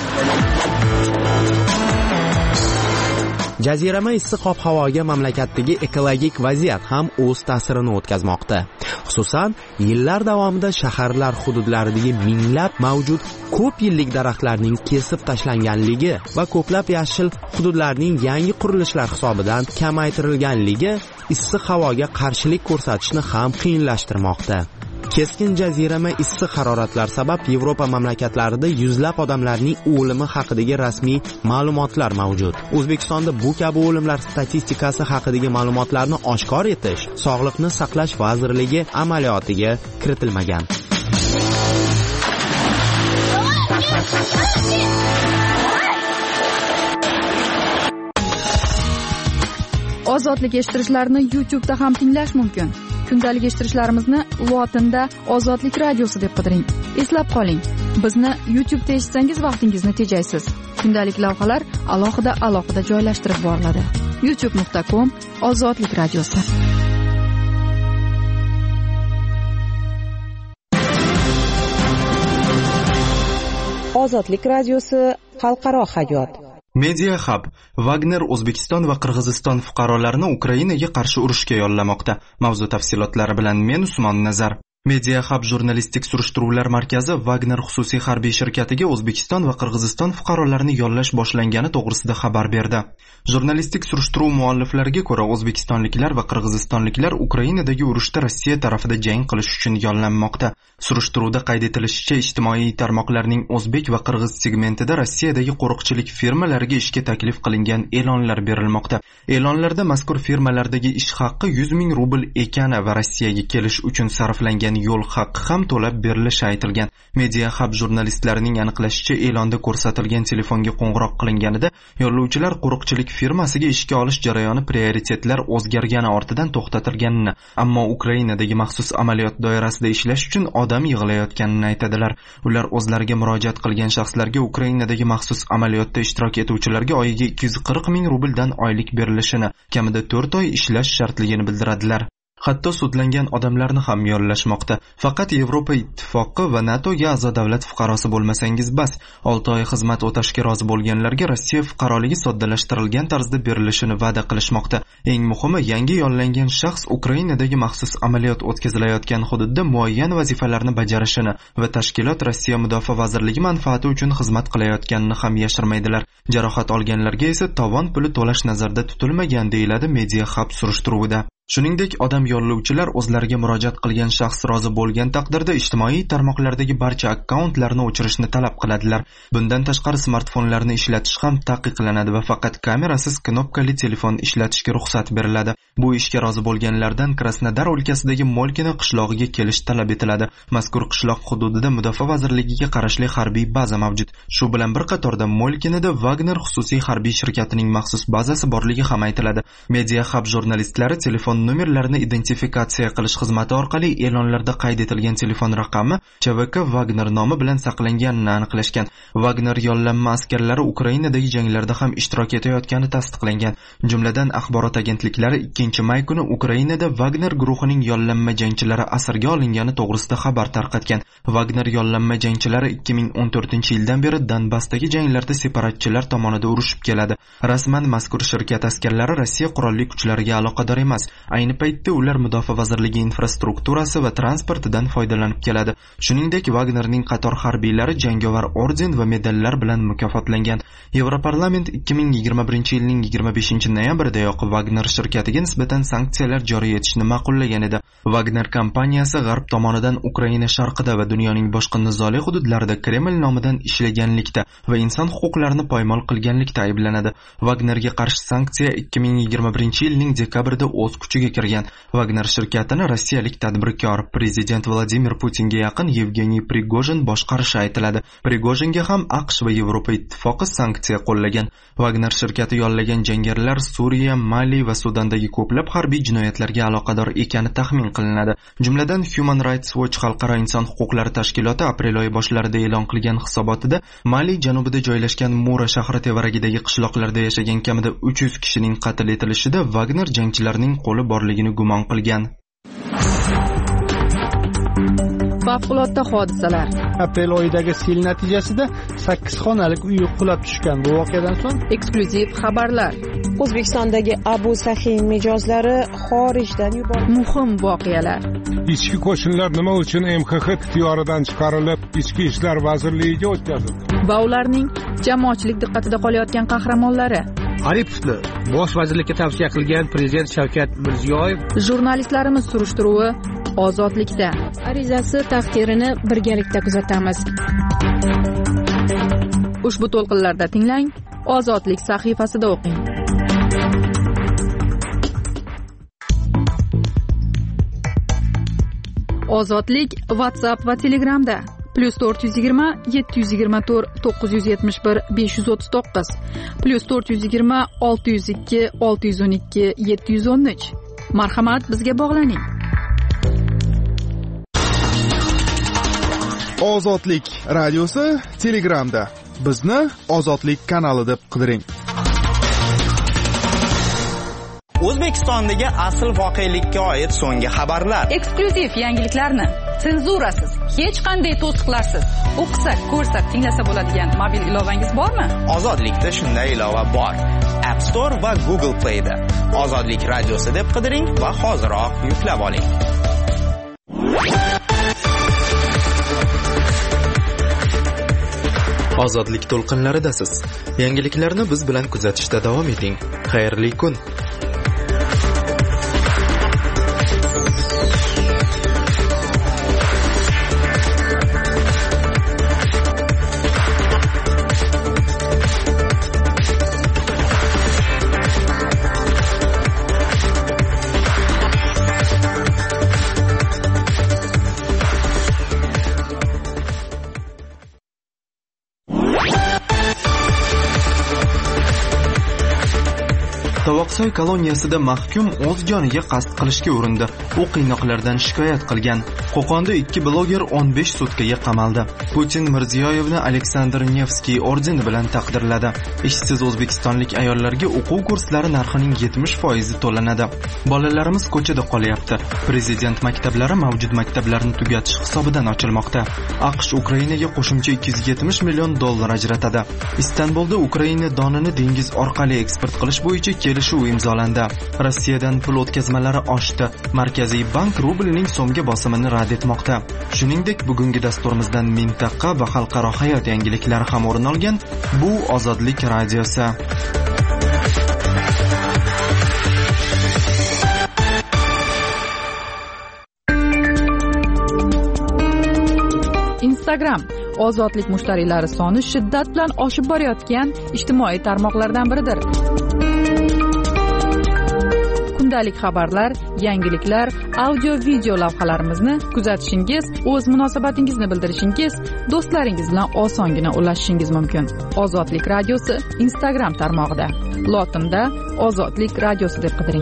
Jazirama issiq ob-havoga mamlakatdagi ekologik vaziyat ham o'z ta'sirini o'tkazmoqda. Xususan, yillar davomida shaharlar hududlaridagi minglab mavjud ko'p yillik daraxtlarning kesib tashlanganligi va ko'plab yashil hududlarning yangi qurilishlar hisobidan kamaytirilganligi issiq havoga qarshilik ko'rsatishni ham qiyinlashtirmoqda. Keskin jazirama issiq haroratlar sabab Yevropa mamlakatlarida yuzlab odamlarning o'limi haqidagi rasmiy ma'lumotlar mavjud. O'zbekistonda bu kabi o'limlar statistikasi haqidagi ma'lumotlarni oshkor etish Sog'liqni saqlash vazirligi amaliyotiga kiritilmagan. Ozodlik eshittirishlarni YouTube'da ham tinglash mumkin. Kundalik eshittirishlarimizni lotinda Ozodlik radiosi deb qidiring. Eslab qoling, bizni YouTube'da eshitsangiz vaqtingizni tejaysiz. Kundalik lavhalar alohida alohida joylashtirib boriladi. youtube nuqta com Ozodlik radiosi. Ozodlik radiosi xalqaro hayot. Media Hub Wagner O'zbekiston va Qirg'iziston fuqarolarini Ukrainaga qarshi urushga yollamoqda. Mavzu tafsilotlari bilan men Usmon Nazar. Media Hub jurnalistik surishtiruvlar markazi Wagner xususiy harbiy shirkatiga O'zbekiston va Qirg'iziston fuqarolarini yollash boshlangani to'g'risida xabar berdi. Jurnalistik surishtiruv mualliflariga ko'ra, o'zbekistonliklar va qirg'izistonliklar Ukrainadagi urushda Rossiya tarafida jang qilish uchun yollanmoqda. Surishtiruvda qayd etilishicha, ijtimoiy tarmoqlarning o'zbek va qirg'iz segmentida Rossiyadagi qo'riqchilik firmalariga ishga taklif qilingan e'lonlar berilmoqda. E'lonlarda mazkur firmalardagi ish haqqi yuz ming rubl ekani va Rossiyaga kelish uchun sarflangan yo'l haqqi ham to'lab berilishi aytilgan. Media Hub jurnalistlarining aniqlashicha, e'londa ko'rsatilgan telefonga qo'ng'iroq qilinganida yo'llovchilar qo'riqchilik firmasiga ishga olish jarayoni prioritetlar o'zgargani ortidan to'xtatilganini, ammo Ukrainadagi maxsus amaliyot doirasida ishlash uchun odam yig'ilayotganini aytadilar. Ular o'zlariga murojaat qilgan shaxslarga Ukrainadagi maxsus amaliyotda ishtirok etuvchilarga oyiga ikki yuz qirq ming rubldan oylik berilishini, kamida to'rt oy ishlash shartligini bildiradilar. Hatto sudlangan odamlarni ham yollashmoqda. Faqat Yevropa Ittifoqi va NATOga a'zo davlat fuqarosi bo'lmasangiz bas. olti oy xizmat o'tashga rozi bo'lganlarga Rossiya fuqaroligi soddalashtirilgan tarzda berilishini va'da qilishmoqda. Eng muhimi, yangi yollangan shaxs Ukrainadagi maxsus amaliyot o'tkazilayotgan hududda muayyan vazifalarni bajarishini va tashkilot Rossiya Mudofaa vazirligi manfaati uchun xizmat qilayotganini ham yashirmaydilar. Jarohat olganlarga esa tovon puli to'lash nazarda tutilmagan, deyiladi Media Hub surishtiruvida. Shuningdek, odam yollovchilar o'zlariga murojaat qilgan shaxs rozi bo'lgan taqdirda ijtimoiy tarmoqlardagi barcha akkauntlarni o'chirishni talab qiladilar. Bundan tashqari smartfonlarni ishlatish ham taqiqlanadi va faqat kamerasiz knopkali telefon ishlatishga ruxsat beriladi. Bu ishga rozi bo'lganlardan Krasnodar o'lkasidagi Molkino qishlog'iga kelish talab etiladi. Mazkur qishloq hududida Mudofaa vazirligiga qarashli harbiy baza mavjud. Shu bilan bir qatorda Molkinoda Wagner xususiy harbiy shirkatining maxsus bazasi borligi ham aytiladi. Media Hub jurnalistlari telefon nomerlarini identifikatsiya qilish xizmati orqali e'lonlarda qayd etilgan telefon raqami Ch V K Wagner nomi bilan saqlanganini aniqlashgan. Wagner yollanma askarlari Ukrainadagi janglarda ham ishtirok etayotgani tasdiqlangan. Jumladan, axborot agentliklari ikkinchi may kuni Ukrainada Wagner guruhining yollanma jangchilari asirga olingani to'g'risida xabar tarqatgan. Wagner yollanma jangchilari ikki ming o'n to'rtinchi yildan beri Donbassdagi janglarda separatchilar tomonidan urushib keladi. Rasman mazkur shirkat askarlari Rossiya qurolli kuchlariga aloqador emas. Ayni paytda ular Mudofaa vazirligi infrastrukturasi va transportidan foydalanib keladi. Shuningdek, Wagnerning qator harbiylari jangovar orden va medallar bilan mukofotlangan. Yevroparlament ikki ming yigirma birinchi yilning yigirma beshinchi noyabridayoq Wagner shirkatiga nisbatan sanksiyalar joriy etishni ma'qullagan edi. Wagner kompaniyasi G'arb tomonidan Ukraina sharqida va dunyoning boshqa nizoli hududlarida Kreml nomidan ishlaganlikda va inson huquqlarini poymol qilganlikda ayblanadi. Wagnerga qarshi sanksiya ikki ming yigirma birinchi yilning dekabrida o'z kuchiga kirgan. Wagner shirkatini rossiyalik tadbirkor prezident Vladimir Putinga yaqin Yevgeniy Prigojin boshqarishi aytiladi. Prigojinga ham AQSh va Yevropa Ittifoqi sanksiya qo'llagan. Wagner shirkati yollagan jangarilar Suriya, Mali va Sudandagi ko'plab harbiy jinoyatlarga aloqador ekani taxmin qilinadi. Jumladan, Human Rights Watch xalqaro inson huquqlari tashkiloti aprel oyi boshlarida e'lon qilgan hisobotida Mali janubida joylashgan Mura shahri tevaragidagi qishloqlarda yashagan kamida uch yuz kishining qatl etilishida Wagner jangchilarining qo'li borligini gumon qilgan. Favqulodda hodisalar. Aprel oyidagi sel natijasida sakkiz xonalik uy qulab tushgan. Bu voqeadan so'ng eksklyuziv xabarlar. O'zbekistondagi Abu Sahiy mijozlari xorijdan yuborildi. Muhim voqealar. Ichki qo'shinlar nima uchun M X X ixtiyoridan chiqarilib, Ichki ishlar vazirligiga o'tkazildi? Va ularning jamoatchilik diqqatida qolayotgan qahramonlari. Aripovni bosh vazirlikka tavsiya qilgan prezident Shavkat Mirziyoyev. Jurnalistlarimiz surishtiruvi Ozodlikda. Arizasi taqdirini birgalikda kuzatamiz. Ushbu to'lqinlarda tinglang, Ozodlik sahifasida o'qing. Ozodlik WhatsApp va Telegramda plus to'rt yuz yigirma yetti yuz yigirma to'rt to'qqiz yuz yetmish bir besh yuz o'ttiz to'qqiz plus to'rt yuz yigirma olti yuz ikki olti yuz o'n ikki yetti yuz o'n uch. Marhamat, bizga bog'laning. Ozodlik radiosi Telegramda. Bizni Ozodlik kanali deb qidiring. O'zbekistondagi asl voqelikka oid so'nggi xabarlar. Eksklyuziv yangiliklarni senzurasiz, hech qanday to'siqlarsiz o'qisa, ko'rsa, tinglasa bo'ladigan mobil ilovangiz bormi? Ozodlikda shunday ilova bor. App Store va Google Play da. Ozodlik radiosi deb qidiring va hoziroq yuklab oling. Ozodlik to'lqinlaridasiz. Yangiliklarni biz bilan kuzatishda davom eting. Xayrli kun. Tovoqsoy koloniyasida mahkum o'z joniga qasd qilishga urindi. U qiynoqlardan shikoyat qilgan. Qo'qonda ikki bloger o'n besh sutkaga qamaldi. Putin Mirziyoyevni Aleksandr Nevskiy ordeni bilan taqdirladi. Ishsiz o'zbekistonlik ayollarga o'quv kurslari narxining yetmish foizi to'lanadi. Bolalarimiz ko'chada qolyapti. Prezident maktablari mavjud maktablarni tugatish hisobidan ochilmoqda. AQSh Ukrainaga qo'shimcha ikki yuz yetmish million dollar ajratadi. Istanbulda Ukraina donini dengiz orqali eksport qilish bo'yicha kelishuv imzolandi. Rossiyadan pul o'tkazmalari oshdi. Markaziy bank rublning so'mga bosimini rad etmoqda. Shuningdek, bugungi dasturimizdan mintaqa va xalqaro hayot yangiliklari ham o'rin olgan. Bu Ozodlik radiosi. Instagram ozodlik mushtariylari soni shiddat bilan oshib borayotgan ijtimoiy tarmoqlardan biridir. Kundalik xabarlar, yangiliklar, audio video lavhalarimizni kuzatishingiz, o'z munosabatingizni bildirishingiz, do'stlaringiz bilan osongina ulashishingiz mumkin. Ozodlik radiosi Instagram tarmog'ida. Lotinda Ozodlik radiosi deb qidiring.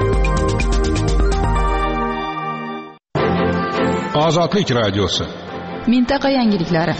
Ozodlik radiosi. Mintaqa yangiliklari.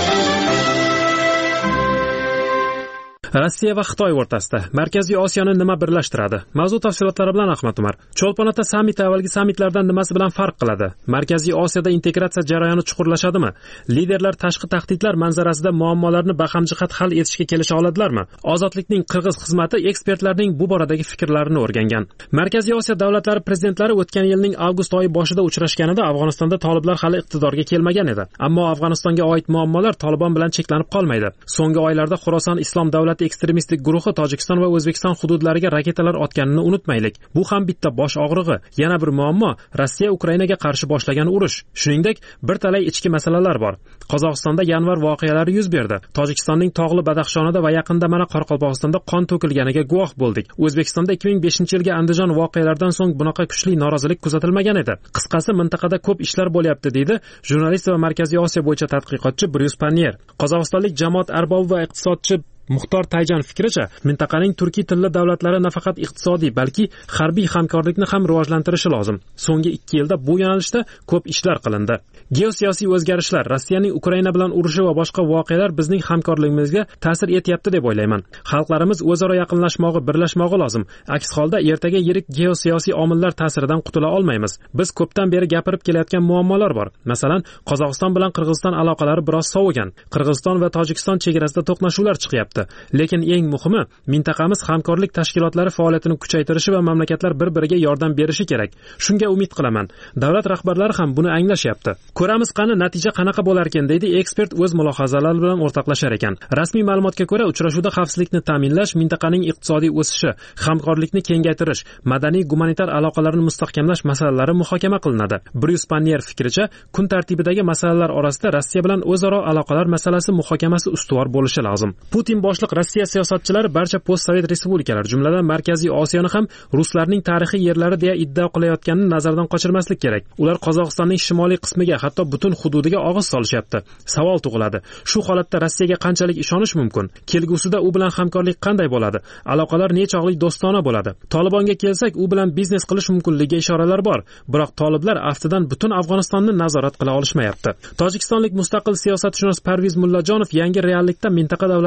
Rossiya va Xitoy o'rtasida Markaziy Osiyoni nima birlashtiradi? Mavzu tafsilotlari bilan Ahmad Umar. Cho'lponota sammiti avvalgi sammitlardan nimasi bilan farq qiladi? Markaziy Osiyada integratsiya jarayoni chuqurlashadimi? Liderlar tashqi tahdidlar manzarasida muammolarni bahamjihat hal etishga kelisha oladilarmi? Ozodlikning qirg'iz xizmati ekspertlarning bu boradagi fikrlarini o'rgangan. Markaziy Osiyo davlatlari prezidentlari o'tgan yilning avgust oyi boshida uchrashganida Afg'onistonda toliblar hali iqtidorga kelmagan edi. Ammo Afg'onistonga oid muammolar Tolibon bilan cheklanib qolmaydi. So'nggi oylarda Xorason Islom davlati ekstremistik guruhi Tojikiston va O'zbekiston hududlariga raketalar otganini unutmaylik. Bu ham bitta bosh og'rig'i. Yana bir muammo Rossiya Ukrainaga qarshi boshlagan urush. Shuningdek, bir talay ichki masalalar bor. Qozog'istonda yanvar voqealari yuz berdi. Tojikistonning tog'li Badaxshonida va yaqinda mana Qoraqalpog'istonda qon to'kilganiga guvoh bo'ldik. O'zbekistonda ikki ming beshinchi yilga Andijon voqealaridan so'ng bunaqa kuchli norozilik kuzatilmagan edi. Qisqasi, mintaqada ko'p ishlar bo'lyapti, deydi jurnalist va Markaziy Osiyo bo'yicha tadqiqotchi Bryus Pannier. Qozog'istonlik jamoat arbobi va iqtisodchi Muxtor Tayjan fikricha, mintaqaning turkiy tilli davlatlari nafaqat iqtisodiy, balki harbiy hamkorlikni ham rivojlantirishi lozim. So'nggi ikki yilda bu yo'nalishda ko'p ishlar qilindi. Geosiyosiy o'zgarishlar, Rossiyaning Ukraina bilan urushi va boshqa voqealar bizning hamkorligimizga ta'sir etyapti deb o'ylayman. Xalqlarimiz o'zaro yaqinlashmog'i, birlashmog'i lozim. Aks holda ertaga yirik geosiyosiy omillar ta'siridan qutula olmaymiz. Biz ko'pdan beri gapirib kelayotgan muammolar bor. Masalan, Qozog'iston bilan Qirg'iziston aloqalari biroz sovigan. Qirg'iziston va Tojikiston chegarasida to'qnashuvlar chiqyapti. Lekin eng muhimi, mintaqamiz hamkorlik tashkilotlari faoliyatini kuchaytirishi va mamlakatlar bir-biriga yordam berishi kerak. Shunga umid qilaman. Davlat rahbarlari ham buni anglashyapti. Ko'ramiz qani natija qanaqa bo'lar ekan, deydi ekspert o'z mulohazalari bilan o'rtoqlashar ekan. Rasmiy ma'lumotga ko'ra, uchrashuvda xavfsizlikni ta'minlash, mintaqaning iqtisodiy o'sishi, hamkorlikni kengaytirish, madaniy-gumanitar aloqalarni mustahkamlash masalalari muhokama qilinadi. Bryus Pannier fikricha, kun tartibidagi masalalar orasida Rossiya bilan o'zaro aloqalar masalasi muhokamasi ustuvor bo'lishi lozim. Putin boshliq Rossiya siyosatchilari barcha postsovet respublikalar, jumladan Markaziy Osiyoni ham ruslarning tarixiy yerlari deya iddao qilayotganini nazardan qochirmaslik kerak. Ular Qozog'istonning shimoliy qismiga, hatto butun hududiga og'iz solishyapti. Savol tug'iladi. Shu holatda Rossiyaga qanchalik ishonish mumkin? Kelgusida u bilan hamkorlik qanday bo'ladi? Aloqalar nechog'lik do'stona bo'ladi? Tolibonga kelsak, u bilan biznes qilish mumkinligiga ishoralar bor. Biroq toliblar aftidan butun Afg'onistonni nazorat qila olishmayapti. Tojikistonlik mustaqil siyosatshunos Parviz Mullajonov yangi reallikda mintaqa davlatlari o'z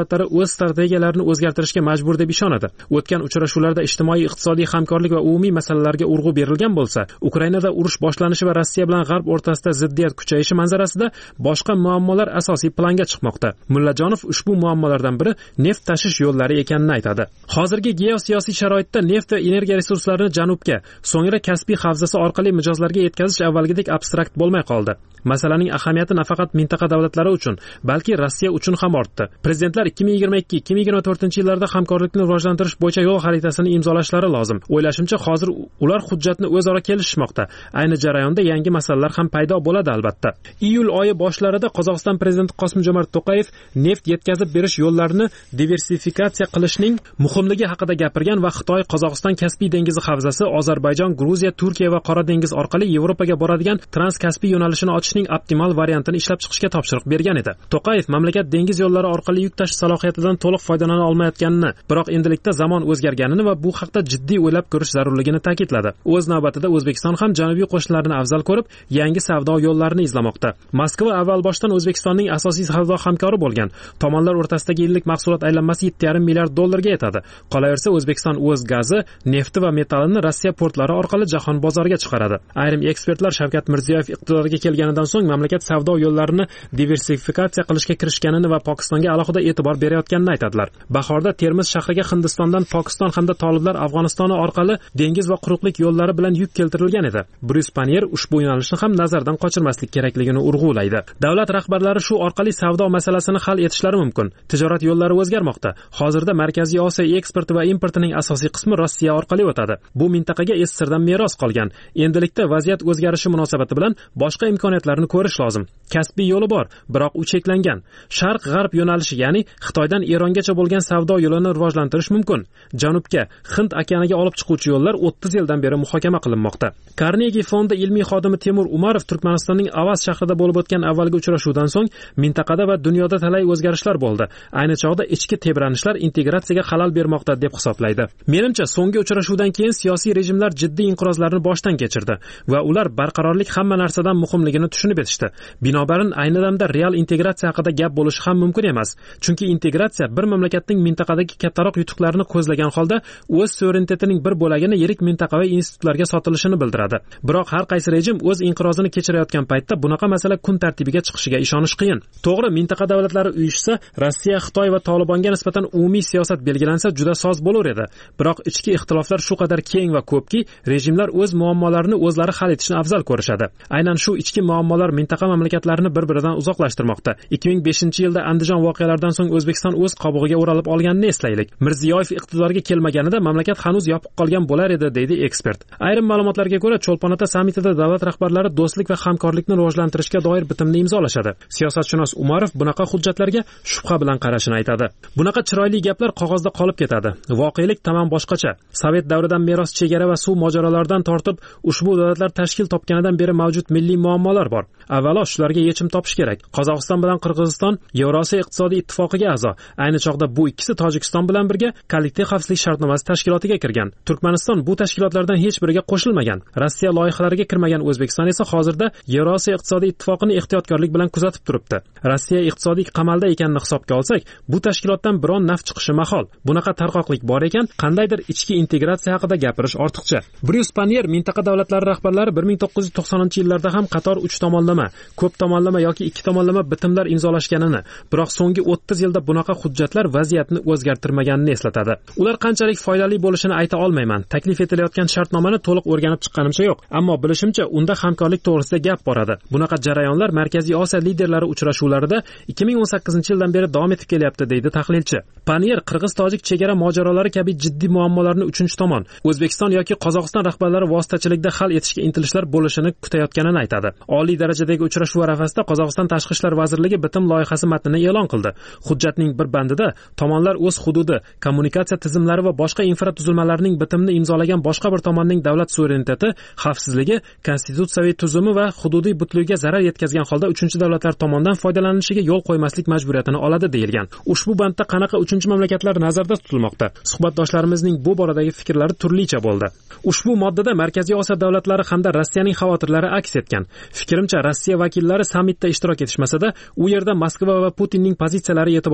o'z strategiyalarini o'zgartirishga majbur deb ishonadi. O'tgan uchrashuvlarda ijtimoiy iqtisodiy hamkorlik va umumiy masalalarga urg'u berilgan bo'lsa, Ukrainada urush boshlanishi va Rossiya bilan G'arb o'rtasida ziddiyat kuchayishi manzarasida boshqa muammolar asosiy planga chiqmoqda. Mullajonov ushbu muammolardan biri neft tashish yo'llari ekanini aytadi. Hozirgi geosiyosiy sharoitda neft va energiya resurslarini janubga, so'ngra Kaspiy havzasi orqali mijozlarga yetkazish avvalgidek abstrakt bo'lmay qoldi. Masalaning ahamiyati nafaqat mintaqa davlatlari uchun, balki Rossiya uchun ham ortdi. Prezidentlar ikki ming yigirma ikki ikki ming yigirma to'rtinchi yillarda hamkorlikni rivojlantirish bo'yicha yo'l xaritasini imzolashlari lozim. O'ylashimcha, hozir ular hujjatni o'zaro kelishishmoqda. Ayni jarayonda yangi masalalar ham paydo bo'ladi albatta. Iyul oyi boshlarida Qozog'iston prezidenti Qosim-Jomart To'qayev neft yetkazib berish yo'llarini diversifikatsiya qilishning muhimligi haqida gapirgan va Xitoy, Qozog'iston Kaspiy dengizi havzasi, Ozarbayjon, Gruziya, Turkiya va Qora dengiz orqali Yevropaga boradigan Trans-Kaspiy yo'nalishini ochishning optimal variantini ishlab chiqishga topshiriq bergan edi. To'qayev mamlakat dengiz yo'llari orqali yuk tashish salohiyatidan to'liq foydalana olmayotganini, biroq endilikda zamon o'zgarganini va bu haqda jiddiy o'ylab ko'rish zarurligini ta'kidladi. O'z navbatida O'zbekiston ham janubiy qo'shnilarini afzal ko'rib, yangi savdo yo'llarini izlamoqda. Moskva avval boshdan O'zbekistonning asosiy savdo hamkori bo'lgan. Tomonlar o'rtasidagi yillik mahsulot aylanmasi yetti yarim milliard dollarga yetadi. Qolaversa, O'zbekiston o'z gazi, nefti va metallini Rossiya portlari orqali jahon bozoriga chiqaradi. Ayrim ekspertlar Shavkat Mirziyoyev iqtidorga kelganidan so'ng mamlakat savdo yo'llarini diversifikatsiya qilishga kirishganini va Pokistonga alohida e'tibor berayotganini aytadilar. Bahorda Termiz shahriga Hindistondan Pokiston hamda toliblar Afg'onistoni orqali dengiz va quruqlik yo'llari bilan yuk keltirilgan edi. Bryus Panier ushbu yo'nalishni ham nazardan qochirmaslik kerakligini urg'ulaydi. Davlat rahbarlari shu orqali savdo masalasini hal etishlari mumkin. Tijorat yo'llari o'zgarmoqda. Hozirda Markaziy Osiyo eksporti va importining asosiy qismi Rossiya orqali o'tadi. Bu mintaqaga S S S Rdan meros qolgan. Endilikda vaziyat o'zgarishi munosabati bilan boshqa imkoniyatlarni ko'rish lozim. Kaspiy yo'li bor, biroq u cheklangan. Sharq-g'arb yo'nalishi, ya'ni Xitoydan Erongacha bo'lgan savdo yo'lini rivojlantirish mumkin. Janubga, Hind okeaniga olib chiquvchi yo'llar o'ttiz yildan beri muhokama qilinmoqda. Carnegie fondi ilmiy xodimi Temur Umarov Turkmanistonning Avaz shahrida bo'lib o'tgan avvalgi uchrashuvdan so'ng mintaqada va dunyoda talay o'zgarishlar bo'ldi. Ayni chog'da ichki tebranishlar integratsiyaga xalal bermoqda deb hisoblaydi. Menimcha, so'nggi uchrashuvdan keyin siyosiy rejimlar jiddiy inqirozlarni boshdan kechirdi va ular barqarorlik hamma narsadan muhimligini tushunib yetishdi. Binobarin ayni damda real integratsiya haqida gap bo'lishi ham mumkin emas. Chunki integratsiya bir mamlakatning mintaqadagi kattaroq yutuqlarini ko'zlagan holda o'z suverenitetining bir bo'lagini yirik mintaqaviy institutlarga sotilishini bildiradi. Biroq har qaysi rejim o'z inqirozini kechirayotgan paytda bunaqa masala kun tartibiga chiqishiga ishonish qiyin. To'g'ri, mintaqa davlatlari uyushsa, Rossiya, Xitoy va Tolibonga nisbatan umumiy siyosat belgilansa juda soz bo'lar edi. Biroq ichki ixtiloflar shu qadar keng va ko'pki, rejimlar o'z muammolarini o'zlari hal etishni afzal ko'rishadi. Aynan shu ichki muammolar mintaqa mamlakatlarini bir-biridan uzoqlashtirmoqda. ikki ming beshinchi yilda Andijon voqealaridan so'ng O'zbekiston o'z qobig'iga o'ralib olganini eslaylik. Mirziyoyev iqtidorga kelmaganida mamlakat hanuz yopiq qolgan bo'lar edi, deydi ekspert. Ayrim ma'lumotlarga ko'ra, Cho'lpon-ota sammitida davlat rahbarlari do'stlik va hamkorlikni rivojlantirishga doir bitimni imzolashadi. Siyosatshunos Umarov bunaqa hujjatlarga shubha bilan qarashini aytadi. Bunaqa chiroyli gaplar qog'ozda qolib ketadi. Voqelik tamom boshqacha. Sovet davridan meros chegara va suv mojarolaridan tortib, ushbu davlatlar tashkil topganidan beri mavjud milliy muammolar bor. Avvalo shularga yechim topish kerak. Qozog'iston bilan Qirg'iziston Yevrosiyo iqtisodiy ittifoqiga a'zo. Ayni chog'da bu ikkisi Tojikiston bilan birga kollektiv xavfsizlik shartnomasi tashkilotiga kirgan. Turkmaniston bu tashkilotlardan hech biriga qo'shilmagan. Rossiya loyihalariga kirmagan O'zbekiston esa hozirda Yevrosiyo iqtisodiy ittifoqini ehtiyotkorlik bilan kuzatib turibdi. Rossiya iqtisodiy qamalda ekanini hisobga olsak, bu tashkilotdan biron naf chiqishi mahol. Bunaqa tarqoqlik bor ekan, qandaydir ichki integratsiya haqida gapirish ortiqcha. Bryus Panier mintaqa davlatlari rahbarlari bir ming to'qqiz yuz to'qsoninchi yillarda ham qator uch tomonlama, ko'p tomonlama yoki ikki tomonlama bitimlar imzolashganini, biroq so'nggi o'ttiz yilda bunaqa hujjatlar vaziyatni o'zgartirmaganini eslatadi. Ular qanchalik foydali bo'lishini ayta olmayman. Taklif etilayotgan shartnomani to'liq o'rganib chiqqanimcha yo'q, ammo bilishimcha unda hamkorlik to'g'risida gap boradi. Bunaqa jarayonlar Markaziy Osiyo liderlari uchrashuvlarida ikki ming o'n sakkizinchi yildan beri davom etib kelyapti, deydi tahlilchi. Panier qirg'iz-tojik chegara mojarolari kabi jiddiy muammolarni uchinchi tomon, O'zbekiston yoki Qozog'iston rahbarlari vositachilikda hal etishga intilishlar bo'lishini kutayotganini aytadi. Oliy darajadagi uchrashuv arafasida Qozog'iston Tashqi ishlar vazirligi bitim loyihasi matnini e'lon qildi. Hujjatning bir bandida tomonlar o'z hududi, kommunikatsiya tizimlari va boshqa infratuzilmalarning bitimni imzolagan boshqa bir tomonning davlat suvereniteti, xavfsizligi, konstitutsiyaviy tuzumi va hududiy butligiga zarar yetkazgan holda uchinchi davlatlar tomonidan foydalanishiga yo'l qo'ymaslik majburiyatini oladi deyilgan. Ushbu bandda qanaqa uchinchi mamlakatlar nazarda tutilmoqda? Suhbatdoshlarimizning bu boradagi fikrlari turlicha bo'ldi. Ushbu moddada Markaziy Osiyo davlatlari hamda Rossiyaning xavotirlari aks etgan. Fikrimcha, Rossiya vakillari sammitda ishtirok etishmasa-da, u yerda Moskva va Putinning pozitsiyalari e'tiborga olinadi.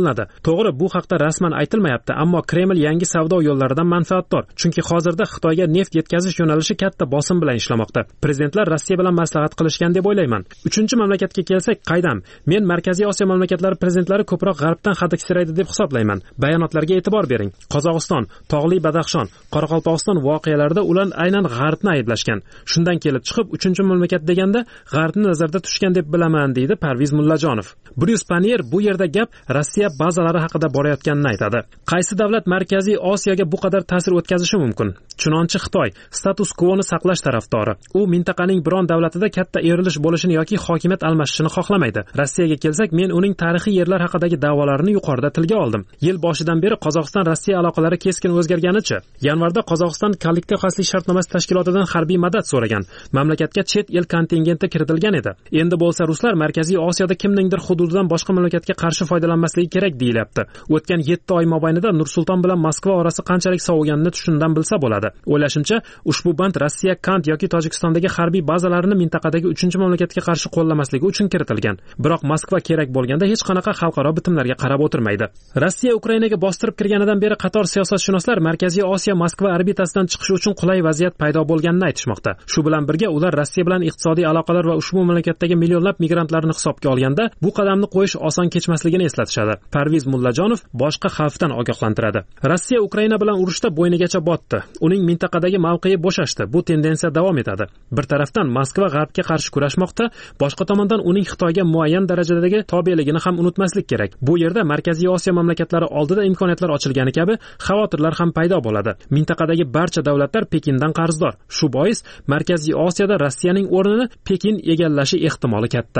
qilinadi. To'g'ri, bu haqda rasman aytilmayapti, ammo Kreml yangi savdo yo'llaridan manfaatdor, chunki hozirda Xitoyga neft yetkazish yo'nalishi katta bosim bilan ishlamoqda. Prezidentlar Rossiya bilan maslahat qilishgan deb o'ylayman. Uchinchi mamlakatga kelsak, qaydam? Men Markaziy Osiyo mamlakatlari prezidentlari ko'proq g'arbdan hadiksiraydi deb hisoblayman. Bayonotlarga e'tibor bering. Qozog'iston, Tog'li Badaxshon, Qoraqalpog'iston voqealarida ular aynan g'arbni ayblashgan. Shundan kelib chiqib, uchinchi mamlakat deganda g'arbni nazarda tutishgan deb bilaman, deydi Parviz Mullajonov. Bryus Panier bu yerda gap Rossiya bazalari haqida borayotganini aytadi. Qaysi davlat Markaziy Osiyoga bu qadar ta'sir o'tkazishi mumkin? Chunonchi Xitoy status quo-ni saqlash tarafdori. U mintaqaning biron davlatida katta evrilish bo'lishini yoki hokimiyat almashishini xohlamaydi. Rossiyaga kelsak, men uning tarixiy yerlar haqidagi da'volarini yuqorida tilga oldim. Yil boshidan beri Qozog'iston Rossiya aloqalari keskin o'zgarganicha. Yanvarda Qozog'iston kollektiv xavfsizlik shartnomasi tashkilotidan harbiy madad so'ragan. Mamlakatga chet el kontingenti kiritilgan edi. Endi bo'lsa ruslar Markaziy Osiyoda kimningdir hududidan boshqa mamlakatga qarshi foydalanmasligi kerak deyilyapti. O'tgan yetti oy mobaynida Nur-Sulton bilan Moskva orasi qanchalik soviganini tushundan bilsa bo'ladi. O'ylashimcha, ushbu band Rossiya Kant yoki Tojikistondagi harbiy bazalarini mintaqadagi uchinchi mamlakatga qarshi qo'llamasligi uchun kiritilgan. Biroq Moskva kerak bo'lganda hech qanaqa xalqaro bitimlarga qarab o'tirmaydi. Rossiya Ukrainaga bostirib kirganidan beri qator siyosatshunoslar Markaziy Osiyo Moskva orbitasidan chiqish uchun qulay vaziyat paydo bo'lganini aytishmoqda. Shu bilan birga ular Rossiya bilan iqtisodiy aloqalar va ushbu mamlakatdagi millionlab migrantlarni hisobga olganda bu qadamni qo'yish oson kechmasligini eslatishadi. Parviz Mullajonov boshqa xavfdan ogohlantiradi. Rossiya Ukraina bilan urushda bo'ynigacha botdi. Uning mintaqadagi mavqei bo'shashdi. Bu tendensiya davom etadi. Bir tarafdan Moskva g'arbga qarshi kurashmoqda, boshqa tomondan uning Xitoyga muayyan darajadagi tobeligini ham unutmaslik kerak. Bu yerda Markaziy Osiyo mamlakatlari oldida imkoniyatlar ochilgani kabi xavotirlar ham paydo bo'ladi. Mintaqadagi barcha davlatlar Pekindan qarzdor. Shu bois Markaziy Osiyoda Rossiyaning o'rnini Pekin egallashi ehtimoli katta.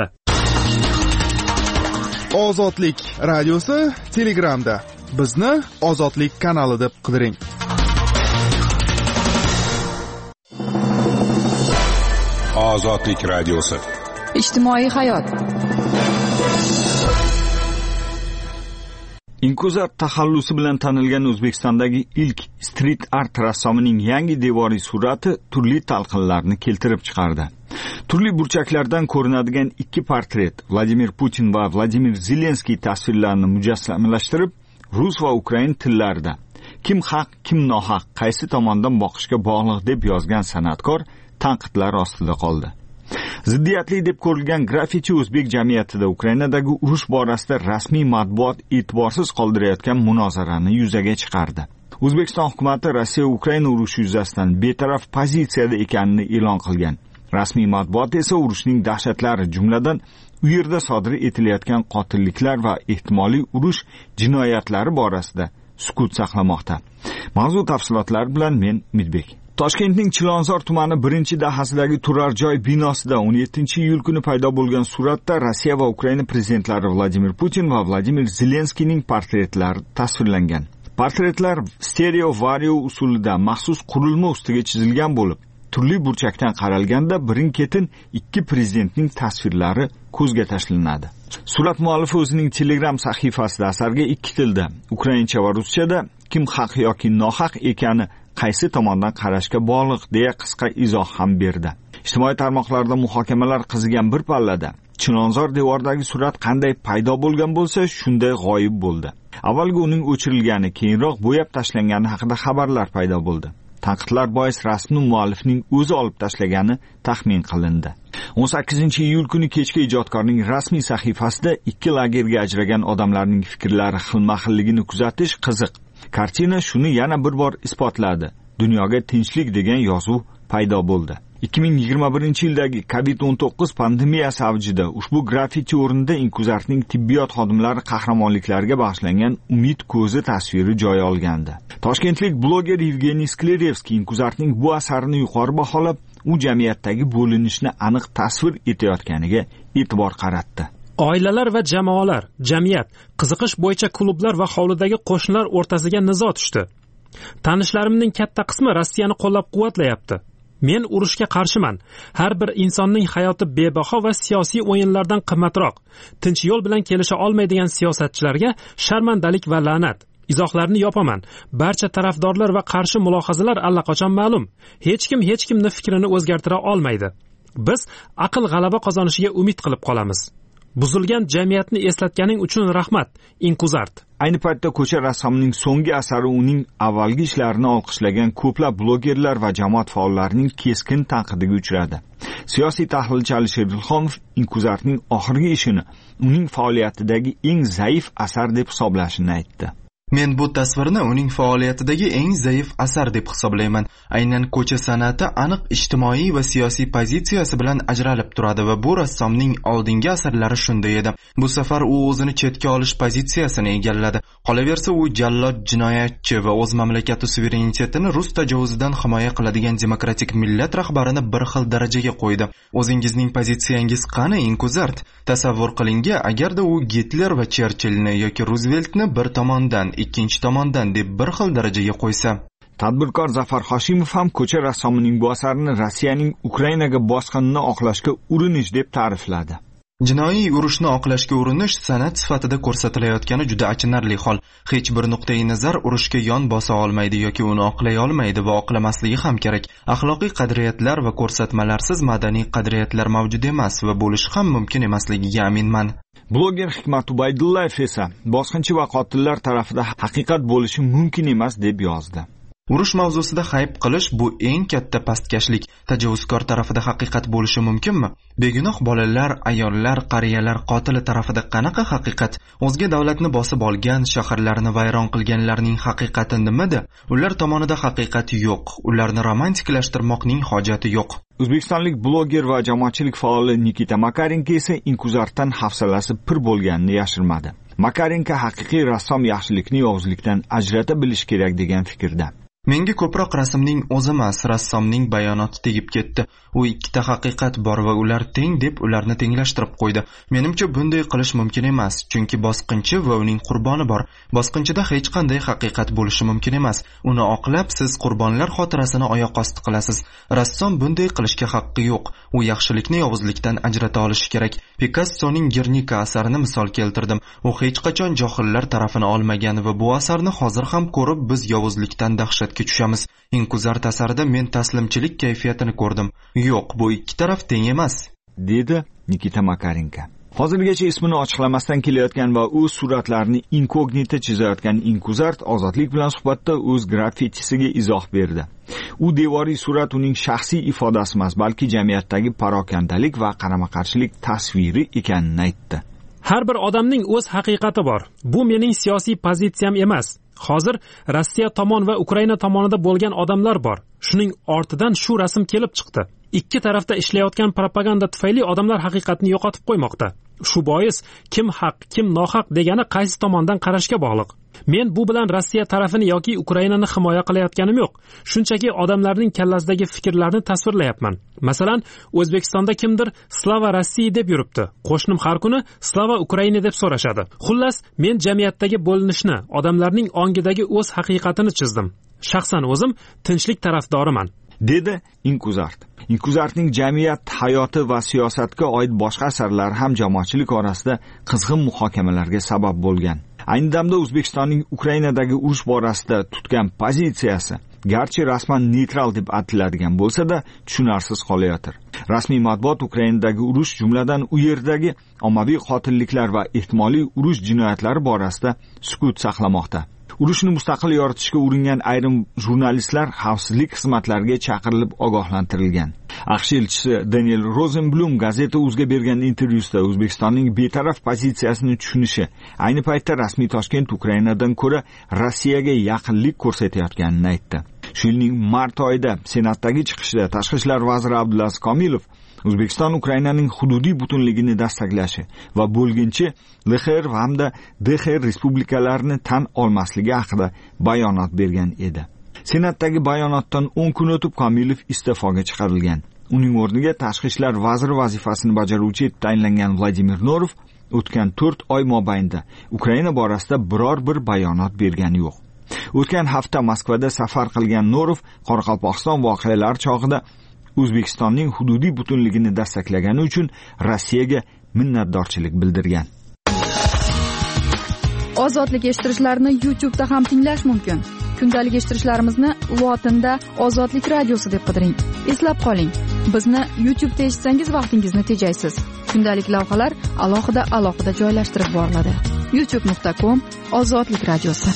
Ozodlik radiosi Telegramda. Bizni Ozodlik kanali deb qidiring. Ozodlik radiosi. Ijtimoiy hayot. Inkuzat taxallusi bilan tanilgan O'zbekistondagi ilk street art rassomining yangi devoriy surati turli talqinlarni keltirib chiqardi. Turli burchaklardan ko'rinadigan ikki portret Vladimir Putin va Vladimir Zelenskiy tasvirlarini mujassamlashtirib, rus va ukrain tillarida kim haq, kim nohaq, qaysi tomondan boqishga bog'liq deb yozgan san'atkor tanqidlar ostida qoldi. Ziddiyatli deb ko'rilgan grafiti o'zbek jamiyatida Ukrainadagi urush borasida rasmiy matbuot e'tiborsiz qoldirayotgan munozarani yuzaga chiqardi. O'zbekiston hukumatı Rossiya-Ukraina urushi yuzasidan betaraf pozitsiyada ekanini e'lon qilgan. Rasmiy matbuot esa urushning dahshatlari, jumladan u yerda sodir etilayotgan qotilliklar va ehtimoliy urush jinoyatlari borasida sukut saqlamoqda. Mavzu tafsilotlari bilan men Midbek. Toshkentning Chilonzor tumani birinchi dahasidagi turar joy binosida o'n yettinchi iyul kuni paydo bo'lgan suratda Rossiya va Ukraina prezidentlari Vladimir Putin va Vladimir Zelenskiyning portretlari tasvirlangan. Portretlar stereo vario usulida maxsus qurilma ustiga chizilgan bo'lib, turli burchakdan qaralganda birin-ketin ikki prezidentning tasvirlari ko'zga tashlanadi. Surat muallifi o'zining Telegram sahifasida asarga ikki tilda, ukraincha va ruschada kim haq yoki nohaq ekani qaysi tomondan qarashga bog'liq deya qisqa izoh ham berdi. Ijtimoiy tarmoqlarda muhokamalar qizigan bir pallada Chilonzor devoridagi surat qanday paydo bo'lgan bo'lsa, shunday g'oyib bo'ldi. Avvalgi uning o'chirilgani, keyinroq bo'yab tashlangani haqida xabarlar paydo bo'ldi. Tanqidlar bois rasmni muallifning o'zi olib tashlagani taxmin qilindi. o'n sakkizinchi iyul kuni kechga ijodkorning rasmiy sahifasida ikki lagerga ajragan odamlarning fikrlari xilma-xilligini kuzatish qiziq. Kartina shuni yana bir bor isbotladi. Dunyoga tinchlik degan yozuv paydo bo'ldi. ikki ming yigirma birinchi yildagi kovid o'n to'qqiz pandemiyasi avjida ushbu grafiti o'rnida Inkuzartning tibbiyot xodimlari qahramonliklariga bag'ishlangan Umid ko'zi tasviri joy olgandi. Toshkentlik bloger Yevgeniy Sklerevskiy Inkuzartning bu asarini yuqori baholab, u jamiyatdagi bo'linishni aniq tasvir etayotganiga e'tibor qaratdi. Oilalar va jamoalar, jamiyat, qiziqish bo'yicha klublar va hovlidagi qo'shnilar o'rtasiga nizo tushdi. Tanishlarimning katta qismi Rossiyani qo'llab-quvvatlayapti. Men urushga qarshiman. Har bir insonning hayoti bebaho va siyosiy o'yinlardan qimmatroq. Tinch yo'l bilan kelisha olmaydigan siyosatchilarga sharmandalik va la'nat. Izohlarni yopaman. Barcha tarafdorlar va qarshi mulohazalar allaqachon ma'lum. Hech kim hech kimning fikrini o'zgartira olmaydi. Biz aql g'alaba qozonishiga umid qilib qolamiz. buzilgan jamiyatni eslatganing uchun rahmat, Inkuzart. Ayni paytda ko'cha rassomining so'nggi asari uning avvalgi ishlarini olqishlagan ko'plab blogerlar va jamoat faollarining keskin tanqidiga uchradi. Siyosiy tahlilchi Alisher Ilhomov Inkuzartning oxirgi ishini uning faoliyatidagi eng zaif asar deb hisoblashini aytdi. Men bu tasvirni uning faoliyatidagi eng zaif asar deb hisoblayman. Aynan ko'cha san'ati aniq ijtimoiy va siyosiy pozitsiyasi bilan ajralib turadi va bu rassomning oldingi asarlari shunday edi. Bu safar u o'zini chetga olish pozitsiyasini egalladi. Qolaversa, u jallod, jinoyatchi va o'z mamlakati suverenitetini rus tajovuzidan himoya qiladigan demokratik millat rahbarini bir xil darajaga qo'ydi. O'zingizning pozitsiyangiz qani, Inkuzart? Tasavvur qiling, agarda u Gitler va Cherchillni yoki Ruzveltni bir tomondan ikkinchi tomondan deb bir xil darajaga qo'ysa. Tadbirkor Zafar Hoshimov ham ko'cha rassomining bu asarini Rossiyaning Ukrainaga bosqinini oqlashga urinish deb ta'rifladi. Jinoiy urushni oqlashga urinish san'at sifatida ko'rsatilayotgani juda achinarli hol. Hech bir nuqtai nazar urushga yon bosa olmaydi yoki uni oqlay olmaydi va oqlamasligi ham kerak. Axloqiy qadriyatlar va ko'rsatmalarsiz madaniy qadriyatlar mavjud emas va bo'lishi ham mumkin emasligiga aminman. Bloger Hikmat Ubaydullayev esa bosqinchi va qotillar tarafida haqiqat bo'lishi mumkin emas deb yozdi. Urush mavzusida hayb qilish bu eng katta pastkashlik. Tajovuzkor tarafida haqiqat bo'lishi mumkinmi? Begunoh bolalar, ayollar, qariyalar qotili tarafida qanaqa haqiqat? O'zga davlatni bosib olgan, shaharlarni vayron qilganlarning haqiqati nimada? Ular tomonida haqiqat yo'q. Ularni romantiklashtirmoqning hojati yo'q. O'zbekistonlik bloger va jamoatchilik faoli Nikita Makarenko esa Inkuzartdan hafsalasi pir bo'lganini yashirmadi. Makarenko haqiqiy rassom yaxshilikni yovuzlikdan ajrata bilish kerak degan fikrda. Menga ko'proq rasmning o'zi emas, rassomning bayonoti tegib ketdi. U ikkita haqiqat bor va ular teng deb ularni tenglashtirib qo'ydi. Menimcha bunday qilish mumkin emas, chunki bosqinchi va uning qurboni bor. Bosqinchida hech qanday haqiqat bo'lishi mumkin emas. Uni oqlab siz qurbonlar xotirasini oyoq osti qilasiz. Rassom bunday qilishga haqqi yo'q. U yaxshilikni yovuzlikdan ajrata olishi kerak. Pikassoning Gernika asarini misol keltirdim. U hech qachon johillar tarafini olmagan va bu asarni hozir ham ko'rib biz yovuzlikdan dahshat tushamiz. Inkuzart asarida men taslimchilik kayfiyatini ko'rdim. Yo'q, bu ikki taraf teng emas, dedi Nikita Makarenko. Hozirgacha ismini ochiqlamasdan kelayotgan va o'z suratlarini inkognito chizayotgan Inkuzart ozodlik bilan suhbatda o'z graffitisiga izoh berdi. U devoriy surat uning shaxsiy ifodasi emas, balki jamiyatdagi parokandalik va qarama-qarshilik tasviri ekanini aytdi. Har bir odamning o'z haqiqati bor. Bu mening siyosiy pozitsiyam emas. Hozir Rossiya tomon va Ukraina tomonida bo'lgan odamlar bor. Shuning ortidan shu rasm kelib chiqdi. Ikki tarafda ishlayotgan propaganda tufayli odamlar haqiqatni yo'qotib qo'ymoqda. Shu bois kim haq, kim nohaq degani qaysi tomondan qarashga bog'liq. Men bu bilan Rossiya tarafini yoki Ukrainani himoya qilayotganim yo'q. Shunchaki odamlarning kallasidagi fikrlarni tasvirlayapman. Masalan, O'zbekistonda kimdir Slava Rossiya deb yuribdi. Qo'shnim har kuni Slava Ukraina deb so'rashadi. Xullas, men jamiyatdagi bo'linishni, odamlarning ongidagi o'z haqiqatini chizdim. Shaxsan o'zim tinchlik tarafdoriman, dedi Inkuzart. Inkuzartning jamiyat hayoti va siyosatga oid boshqa asarlari ham jamoatchilik orasida qizg'in muhokamalarga sabab bo'lgan. Ayni damda O'zbekistonning Ukrainadagi urush borasida tutgan pozitsiyasi garchi rasman neytral deb atiladigan bo'lsa-da, tushunarsiz qolayotir. Rasmiy matbuot Ukrainadagi urush, jumladan u yerdagi ommaviy qotilliklar va ehtimoliy urush jinoyatlari borasida sukut saqlamoqda. Urushni mustaqil yoritishga uringan ayrim jurnalistlar xavfsizlik xizmatlariga chaqirilib ogohlantirilgan. AQSh elchisi Daniel Rosenblum gazeta Uzga bergan intervyusida O'zbekistonning betaraf pozitsiyasini tushunishi, ayni paytda rasmiy Toshkent Ukrainadan ko'ra Rossiyaga yaqinlik ko'rsatayotganini aytdi. Shu yilning mart oyida Senatdagi chiqishida Tashqi ishlar vaziri Abdulaziz Komilov O'zbekiston Ukrainaning hududiy butunligini dastaklashi va bo'lginchi L X R hamda D X R respublikalarini tan olmasligi haqida bayonot bergan edi. Senatdagi bayonotdan o'n kun o'tib Komilov iste'foga chiqarilgan. Uning o'rniga Tashqi ishlar vaziri vazifasini bajaruvchi etib tayinlangan Vladimir Norov o'tgan to'rt oy mobaynida Ukraina borasida biror bir bayonot bergani yo'q. O'tgan hafta Moskvada safar qilgan Norov Qoraqalpog'iston voqealari chog'ida O'zbekistonning hududiy butunligini dastaklagani uchun Rossiyaga minnatdorchilik bildirgan. Ozodlik eshittirishlarni YouTube'da ham tinglash mumkin. Kundalik eshittirishlarimizni lotinda Ozodlik radiosi deb qidiring. Eslab qoling, bizni YouTube'da eshitsangiz vaqtingizni tejaysiz. kundalik lavhalar alohida alohida joylashtirib boriladi. youtube nuqta com ozodlik radiosi.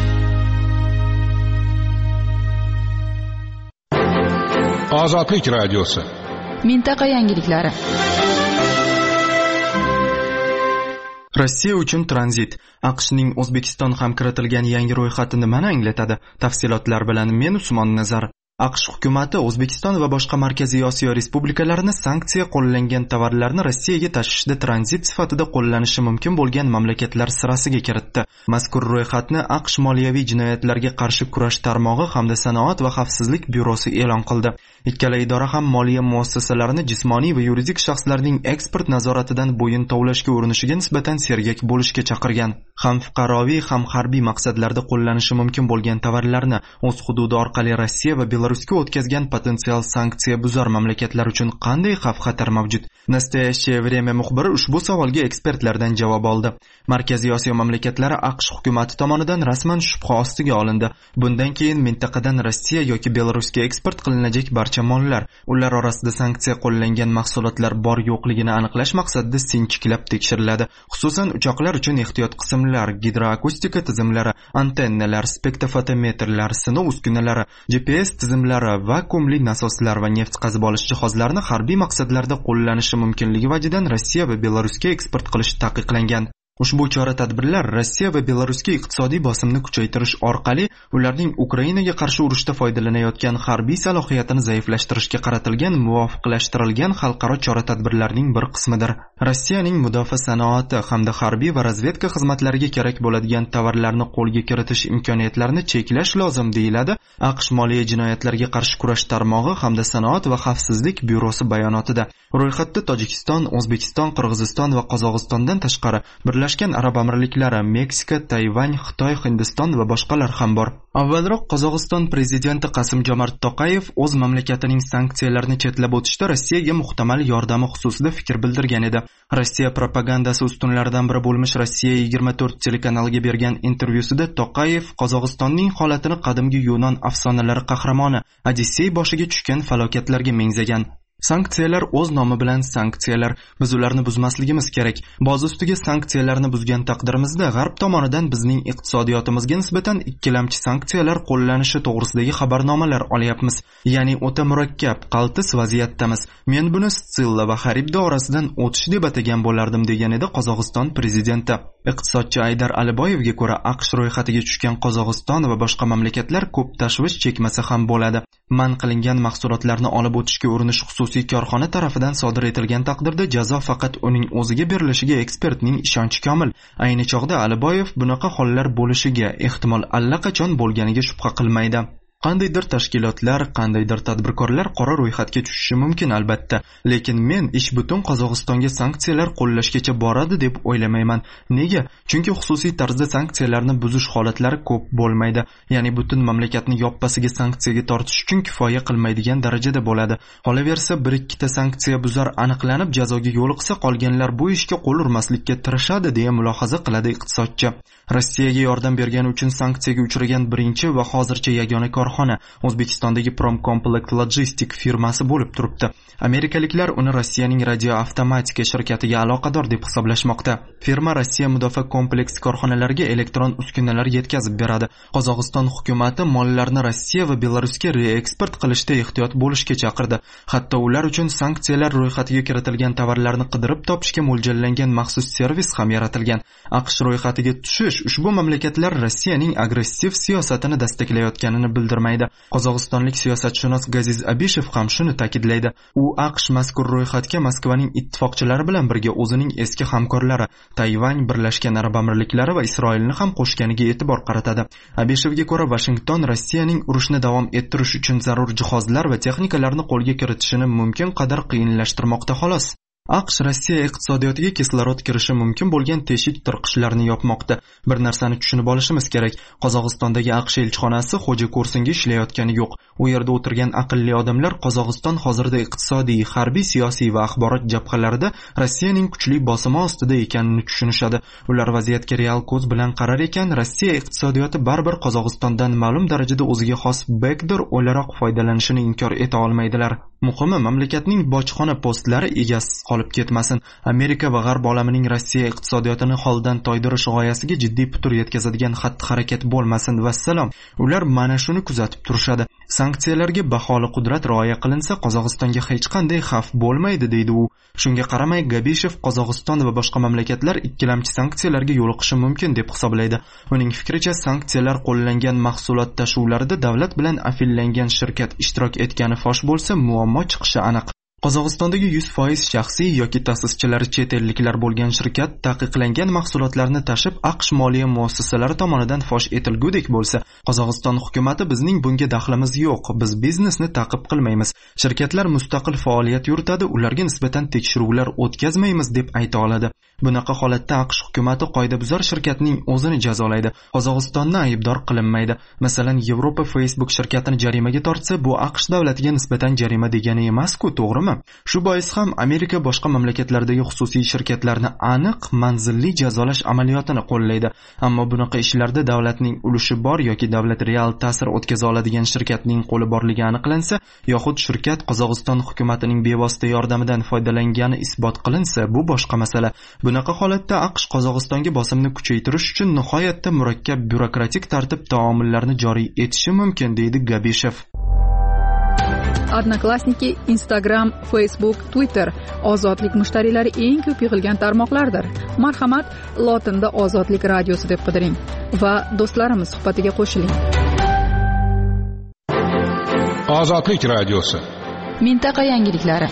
Ozodlik radiosi. Mintaqa yangiliklari. Rossiya uchun tranzit. AQShning O'zbekiston ham kiritilgan yangi ro'yxati nimani anglatadi? Tafsilotlar bilan men Usmon Nazar. AQSh hukumati O'zbekiston va boshqa Markaziy Osiyo respublikalarini sanksiya qo'llangan tovarlarni Rossiyaga tashishda tranzit sifatida qo'llanishi mumkin bo'lgan mamlakatlar sirasiga kiritdi. Mazkur ro'yxatni AQSh moliyaviy jinoyatlarga qarshi kurash tarmog'i hamda sanoat va xavfsizlik byurosi e'lon qildi. Ikkala idora ham moliya muassasalarini jismoniy va yuridik shaxslarning eksport nazoratidan bo'yin tovlashga urinishiga nisbatan sergak bo'lishga chaqirgan. Ham fuqaroviy, ham harbiy maqsadlarda qo'llanishi mumkin bo'lgan tovarlarni o'z hududi orqali Rossiya va Belarusga o'tkazgan potensial sanksiya buzar mamlakatlar uchun qanday xavf-xatar mavjud? Nastoyaщее время muxbiri ushbu savolga ekspertlardan javob oldi. Markaziy Osiyo mamlakatlari AQSh hukumati tomonidan rasman shubha ostiga olindi. Bundan keyin mintaqadan Rossiya yoki Belarusga eksport qilinajak barcha mollar, ular orasida sanksiya qo'llangan mahsulotlar bor yo'qligini aniqlash maqsadida sinchiklab tekshiriladi. Xususan, uchoqlar uchun ehtiyot qismlar, gidroakustika tizimlari, antennalar, spektrofotometrlar, sinov uskunalari, G P S tizimlari, vakuumli nasoslar va neft qazib olish jihozlarini harbiy maqsadlarda qo'llanishi mumkinligi vajidan Rossiya va Belarusga eksport qilish taqiqlangan. Ushbu chora-tadbirlar Rossiya va Belarusga iqtisodiy bosimni kuchaytirish orqali ularning Ukrainaga qarshi urushda foydalanayotgan harbiy salohiyatini zaiflashtirishga qaratilgan muvofiqlashtirilgan xalqaro chora-tadbirlarning bir qismidir. Rossiyaning mudofaa sanoati hamda harbiy va razvedka xizmatlariga kerak bo'ladigan tovarlarni qo'lga kiritish imkoniyatlarini cheklash lozim deyiladi AQSh moliya jinoyatlarga qarshi kurash tarmog'i hamda sanoat va xavfsizlik byurosi bayonotida. Ro'yxatda Tojikiston, O'zbekiston, Qirg'iziston va Qozog'istondan tashqari Birlashgan Arab Amirliklari, Meksika, Tayvan, Xitoy, Hindiston va boshqalar ham bor. Avvalroq Qozog'iston prezidenti Qasim-Jomart To'qayev o'z mamlakatining sanksiyalarni chetlab o'tishda Rossiyaga muhtamal yordami xususida fikr bildirgan edi. Rossiya propagandasi ustunlaridan biri bo'lmish Rossiya yigirma to'rt telekanaliga bergan intervyusida To'qayev Qozog'istonning holatini qadimgi Yunon afsonalari qahramoni Odissey boshiga tushgan falokatlarga mengzagan. Sanksiyalar o'z nomi bilan sanksiyalar. Biz ularni buzmasligimiz kerak. Boz ustiga sanksiyalarni buzgan taqdirimizda G'arb tomonidan bizning iqtisodiyotimizga nisbatan ikkilamchi sanksiyalar qo'llanishi to'g'risidagi xabarnomalar olyapmiz. Ya'ni o'ta murakkab, qaltis vaziyatdamiz. Men buni Sitsilla va Xaribda orasidan o'tish deb atagan bo'lardim, degan edi Qozog'iston prezidenti. Iqtisodchi Aydar Aliboyevga ko'ra, AQSh ro'yxatiga tushgan Qozog'iston va boshqa mamlakatlar ko'p tashvish chekmasa ham bo'ladi. Man qilingan mahsulotlarni olib o'tishga urinish xususiy korxona tarafidan sodir etilgan taqdirda jazo faqat uning o'ziga berilishiga ekspertning ishonchi komil. Ayni chog'da Aliboyev bunaqa hollar bo'lishiga ehtimol allaqachon bo'lganiga shubha qilmaydi. Qandaydir tashkilotlar, qandaydir tadbirkorlar qora ro'yxatga tushishi mumkin albatta, lekin men ish butun Qozog'istonga sanksiyalar qo'llashgacha boradi deb o'ylamayman. Nega? Chunki xususiy tarzda sanksiyalarni buzish holatlari ko'p bo'lmaydi. Ya'ni butun mamlakatni yoppasiga sanksiyaga tortish uchun kifoya qilmaydigan darajada bo'ladi. Qolaversa, bir ikkita sanksiya buzar aniqlanib jazoga yo'liqsa, qolganlar bu ishga qo'l urmaslikka tirishadi deya mulohaza qiladi iqtisodchi. Rossiyaga yordam bergani uchun sanksiyaga uchragan birinchi va hozircha yagona korxona O'zbekistondagi Promcomplect Logistic firmasi bo'lib turibdi. Amerikaliklar uni Rossiyaning radioavtomatika shirkatiga aloqador deb hisoblashmoqda. Firma Rossiya mudofaa kompleks korxonalariga elektron uskunalar yetkazib beradi. Qozog'iston hukumati mollarni Rossiya va Belarusga reeksport qilishda ehtiyot bo'lishga chaqirdi. Hatto ular uchun sanksiyalar ro'yxatiga kiritilgan tovarlarni qidirib topishga mo'ljallangan maxsus servis ham yaratilgan. AQSh ro'yxatiga tushish ushbu mamlakatlar Rossiyaning agressiv siyosatini destaklayotganini bildirmaydi. Qozog'istonlik siyosatshunos Gaziz Abishev ham shuni ta'kidlaydi. U AQSh mazkur ro'yxatga Moskvaning ittifoqchilari bilan birga o'zining eski hamkorlari Tayvan, Birlashgan Arab Amirliklari va Isroilni ham qo'shganiga e'tibor qaratadi. Abishevga ko'ra, Washington Rossiyaning urushni davom ettirish uchun zarur jihozlar va texnikalarni qo'lga kiritishini mumkin qadar qiyinlashtirmoqda xolos. AQSh Rossiya iqtisodiyotiga kislorod kirishi mumkin bo'lgan teshik tirqishlarni yopmoqda. Bir narsani tushunib olishimiz kerak. Qozog'istondagi AQSh elchixonasi xo'ja ko'rsinga ishlayotgani yo'q. U yerda o'tirgan aqlli odamlar Qozog'iston hozirda iqtisodiy, harbiy, siyosiy va axborot jabhalarida Rossiyaning kuchli bosimi ostida ekanini tushunishadi. Ular vaziyatga real ko'z bilan qarar ekan, Rossiya iqtisodiyoti baribir Qozog'istondan ma'lum darajada o'ziga xos backdoor o'laroq foydalanishini inkor eta olmaydilar. Muhimi, mamlakatning bojxona postlari egasiz qolib ketmasin. Amerika va g'arb olamining Rossiya iqtisodiyotini holdan toydirish g'oyasiga jiddiy putur yetkazadigan xatti-harakat bo'lmasin. Vassalom. Ular mana shuni kuzatib turishadi. Sanksiyalarga baholi qudrat rioya qilinsa, Qozog'istonga hech qanday xavf bo'lmaydi, deydi u. Shunga qaramay, Gabishev Qozog'iston va boshqa mamlakatlar ikkilamchi sanksiyalarga yo'liqishi mumkin deb hisoblaydi. Uning fikricha, sanksiyalar qo'llangan mahsulot tashuvlarida davlat bilan afillangan shirkat ishtirok etgani fosh bo'lsa, muammo chiqishi aniq. Qozog'istondagi yuz foiz shaxsiy yoki ta'sischilari chet elliklar bo'lgan shirkat taqiqlangan mahsulotlarni tashib AQSh moliya muassasalari tomonidan fosh etilgudek bo'lsa, Qozog'iston hukumatı bizning bunga daxlimiz yo'q, biz biznesni ta'qib qilmaymiz. Shirkatlar mustaqil faoliyat yuritadi, ularga nisbatan tekshiruvlar o'tkazmaymiz deb ayta oladi. Bunaqa holatda AQSh hukumatı qoidabuzar shirkatning o'zini jazolaydi. Qozog'istonni aybdor qilinmaydi. Masalan, Yevropa Facebook shirkatini jarimaga tortsa, bu AQSh davlatiga nisbatan jarima degani emas-ku, to'g'rimi? Shu bois ham Amerika boshqa mamlakatlardagi xususiy shirkatlarni aniq manzilli jazolash amaliyotini qo'llaydi. Ammo bunaqa ishlarda davlatning ulushi bor yoki davlat real ta'sir o'tkaza oladigan shirkatning qo'li borligi aniqlansa, yoxud shirkat Qozog'iston hukumatining bevosita yordamidan foydalangani isbot qilinsa, bu boshqa masala. Bunaqa holatda AQSh Qozog'istonga bosimni kuchaytirish uchun nihoyatda murakkab byurokratik tartib taomillarni joriy etishi mumkin, deydi Gabishev. Odnoklassniki, Instagram, Facebook, Twitter ozodlik mushtariylari eng ko'p yig'ilgan tarmoqlardir. Marhamat, lotinda Ozodlik radiosi deb qidiring va do'stlarimiz suhbatiga qo'shiling. Ozodlik radiosi. Mintaqa yangiliklari.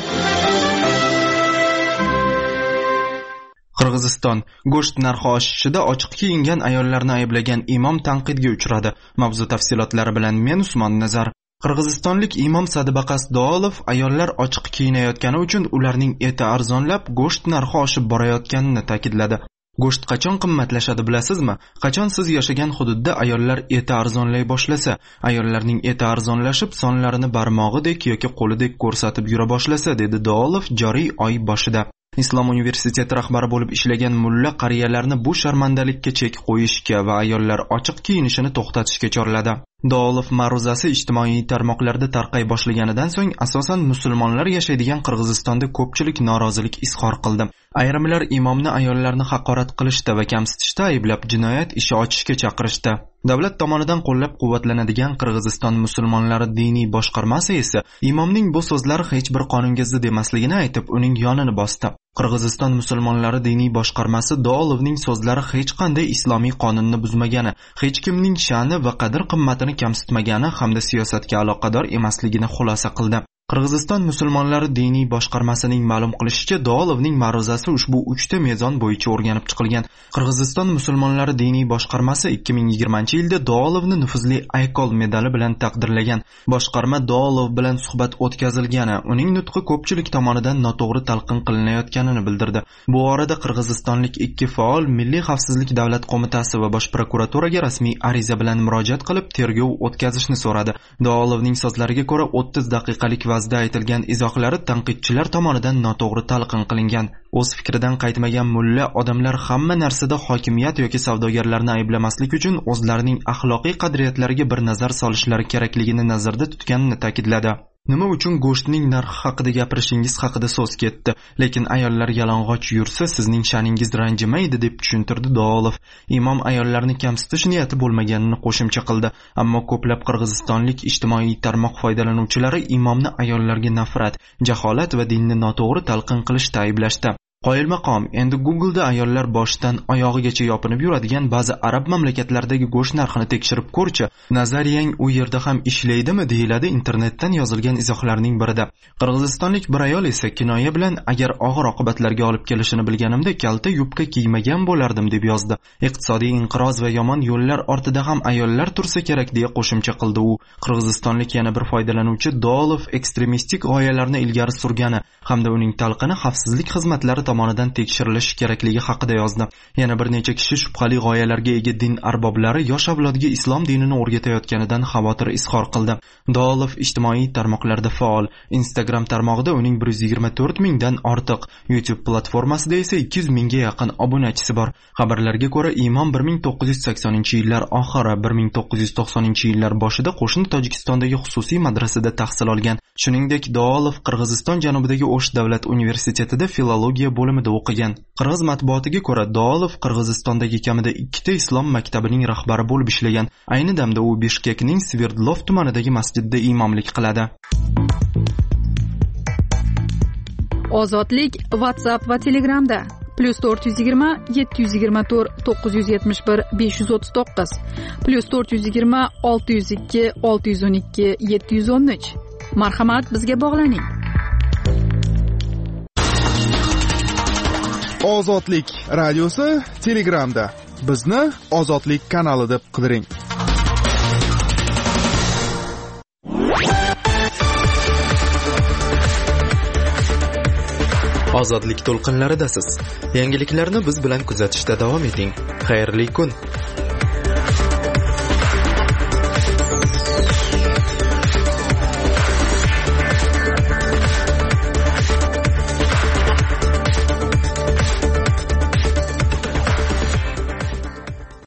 Qirg'iziston go'sht narxi oshishida ochiq kiyingan ayollarni ayblagan imom tanqidga uchradi. Mavzu tafsilotlari bilan men Usmon Nazar. Qirg'izistonlik imom Sadibaqas Doolov ayollar ochiq kiyinayotgani uchun ularning eti arzonlab, go'sht narxi oshib borayotganini ta'kidladi. Go'sht qachon qimmatlashadi bilasizmi? Qachon siz yashagan hududda ayollar eti arzonlay boshlasa, ayollarning eti arzonlashib, sonlarini barmog'idek yoki qo'lidek ko'rsatib yura boshlasa, dedi Doolov joriy oy boshida. Islom universiteti rahbari bo'lib ishlagan mulla qariyalarni bu sharmandalikka chek qo'yishga va ayollar ochiq kiyinishini to'xtatishga chorladi. Doolov ma'ruzasi ijtimoiy tarmoqlarda tarqay boshlaganidan so'ng asosan musulmonlar yashaydigan Qirg'izistonda ko'pchilik norozilik izhor qildi. Ayrimlar imomni ayollarni haqorat qilishda va kamsitishda ayblab jinoyat ishi ochishga chaqirishdi. Davlat tomonidan qo'llab-quvvatlanadigan Qirg'iziston musulmonlari diniy boshqarmasi esa imomning bu so'zlari hech bir qonunga zid emasligini aytib, uning yonini bosdi. Qirg'iziston musulmonlari diniy boshqarmasi Doolovning so'zlari hech qanday islomiy qonunni buzmagani, hech kimning sha'ni va qadr-qimmatini kamsitmagani hamda siyosatga aloqador emasligini xulosa qildi. Qirg'iziston musulmonlari diniy boshqarmasining ma'lum qilishicha, Doolovning ma'ruzasi ushbu uchta mezon bo'yicha o'rganib chiqilgan. Qirg'iziston musulmonlari diniy boshqarmasi ikki ming yigirmanchi yilda Doolovni nufuzli Aykol medali bilan taqdirlagan. Boshqarma Doolov bilan suhbat o'tkazilgani, uning nutqi ko'pchilik tomonidan noto'g'ri talqin qilinayotganini bildirdi. Bu orada qirg'izistonlik ikki faol Milliy xavfsizlik davlat qo'mitasi va bosh prokuraturaga rasmiy ariza bilan murojaat qilib, tergov o'tkazishni so'radi. Doolovning so'zlariga ko'ra, o'ttiz daqiqalik vazda aytilgan izohlari tanqidchilar tomonidan noto'g'ri talqin qilingan. O'z fikridan qaytmagan mulla odamlar hamma narsada hokimiyat yoki savdogarlarni ayblamaslik uchun o'zlarining axloqiy qadriyatlariga bir nazar solishlari kerakligini nazarda tutganini ta'kidladi. Nima uchun go'shtning narxi haqida gapirishingiz haqida so'z ketdi, lekin ayollar yalang'och yursa sizning sha'ningiz ranjimaydi, deb tushuntirdi Doolov. Imom ayollarni kamsitish niyati bo'lmaganini qo'shimcha qildi, ammo ko'plab qirg'izistonlik ijtimoiy tarmoq foydalanuvchilari imomni ayollarga nafrat, jaholat va dinni noto'g'ri talqin qilishda ayblashdi. Qoyil maqom, endi Google'da ayollar boshidan oyog'igacha yopinib yuradigan ba'zi arab mamlakatlaridagi go'sht narxini tekshirib ko'rchi. Nazariyang u yerda ham ishlaydimi, deyiladi internetdan yozilgan izohlarning birida. Qirg'izistonlik bir ayol esa kinoya bilan agar og'ir oqibatlarga olib kelishini bilganimda kalta yubka kiymagan bo'lardim, deb yozdi. Iqtisodiy inqiroz va yomon yo'llar ortida ham ayollar tursa kerak, deya qo'shimcha qildi u. Qirg'izistonlik yana bir foydalanuvchi Doolov ekstremistik g'oyalarni ilgari surgani hamda uning talqini xavfsizlik xizmatlari tomonidan tekshirilishi kerakligi haqida yozdi. Yana bir necha kishi shubhali g'oyalarga ega din arboblari yosh avlodga islom dinini o'rgatayotganidan xavotir izhor qildi. Doolov ijtimoiy tarmoqlarda faol. Instagram tarmog'ida uning bir yuz yigirma to'rt mingdan ortiq, YouTube platformasida esa ikki yuz mingga yaqin obunachisi bor. Xabarlarga ko'ra, imom bir ming to'qqiz yuz saksoninchi yillar oxiri, bir ming to'qqiz yuz to'qsoninchi yillar boshida qo'shni Tojikistondagi xususiy madrasada tahsil olgan. Shuningdek, Doolov Qirg'iziston janubidagi O'sh davlat universitetida filologiya bo'limida o'qigan. Qirg'iz matbuotiga ko'ra, Doolov Qirg'izistondagi kamida ikkita islom maktabining rahbari bo'lib ishlagan. Ayni damda u Bishkekning Sverdlov tumanidagi masjidda imomlik qiladi. Ozodlik WhatsApp va Telegramda plus to'rt yuz yigirma yetti yuz yigirma to'rt to'qqiz yuz yetmish bir besh yuz o'ttiz to'qqiz plus to'rt yuz yigirma olti yuz ikki olti yuz o'n ikki yetti yuz o'n uch. Marhamat, bizga bog'laning. Ozodlik radiosi Telegramda. Bizni Ozodlik kanali deb qidiring. Ozodlik to'lqinlaridasiz. Yangiliklarni biz bilan kuzatishda davom eting. Xayrli kun.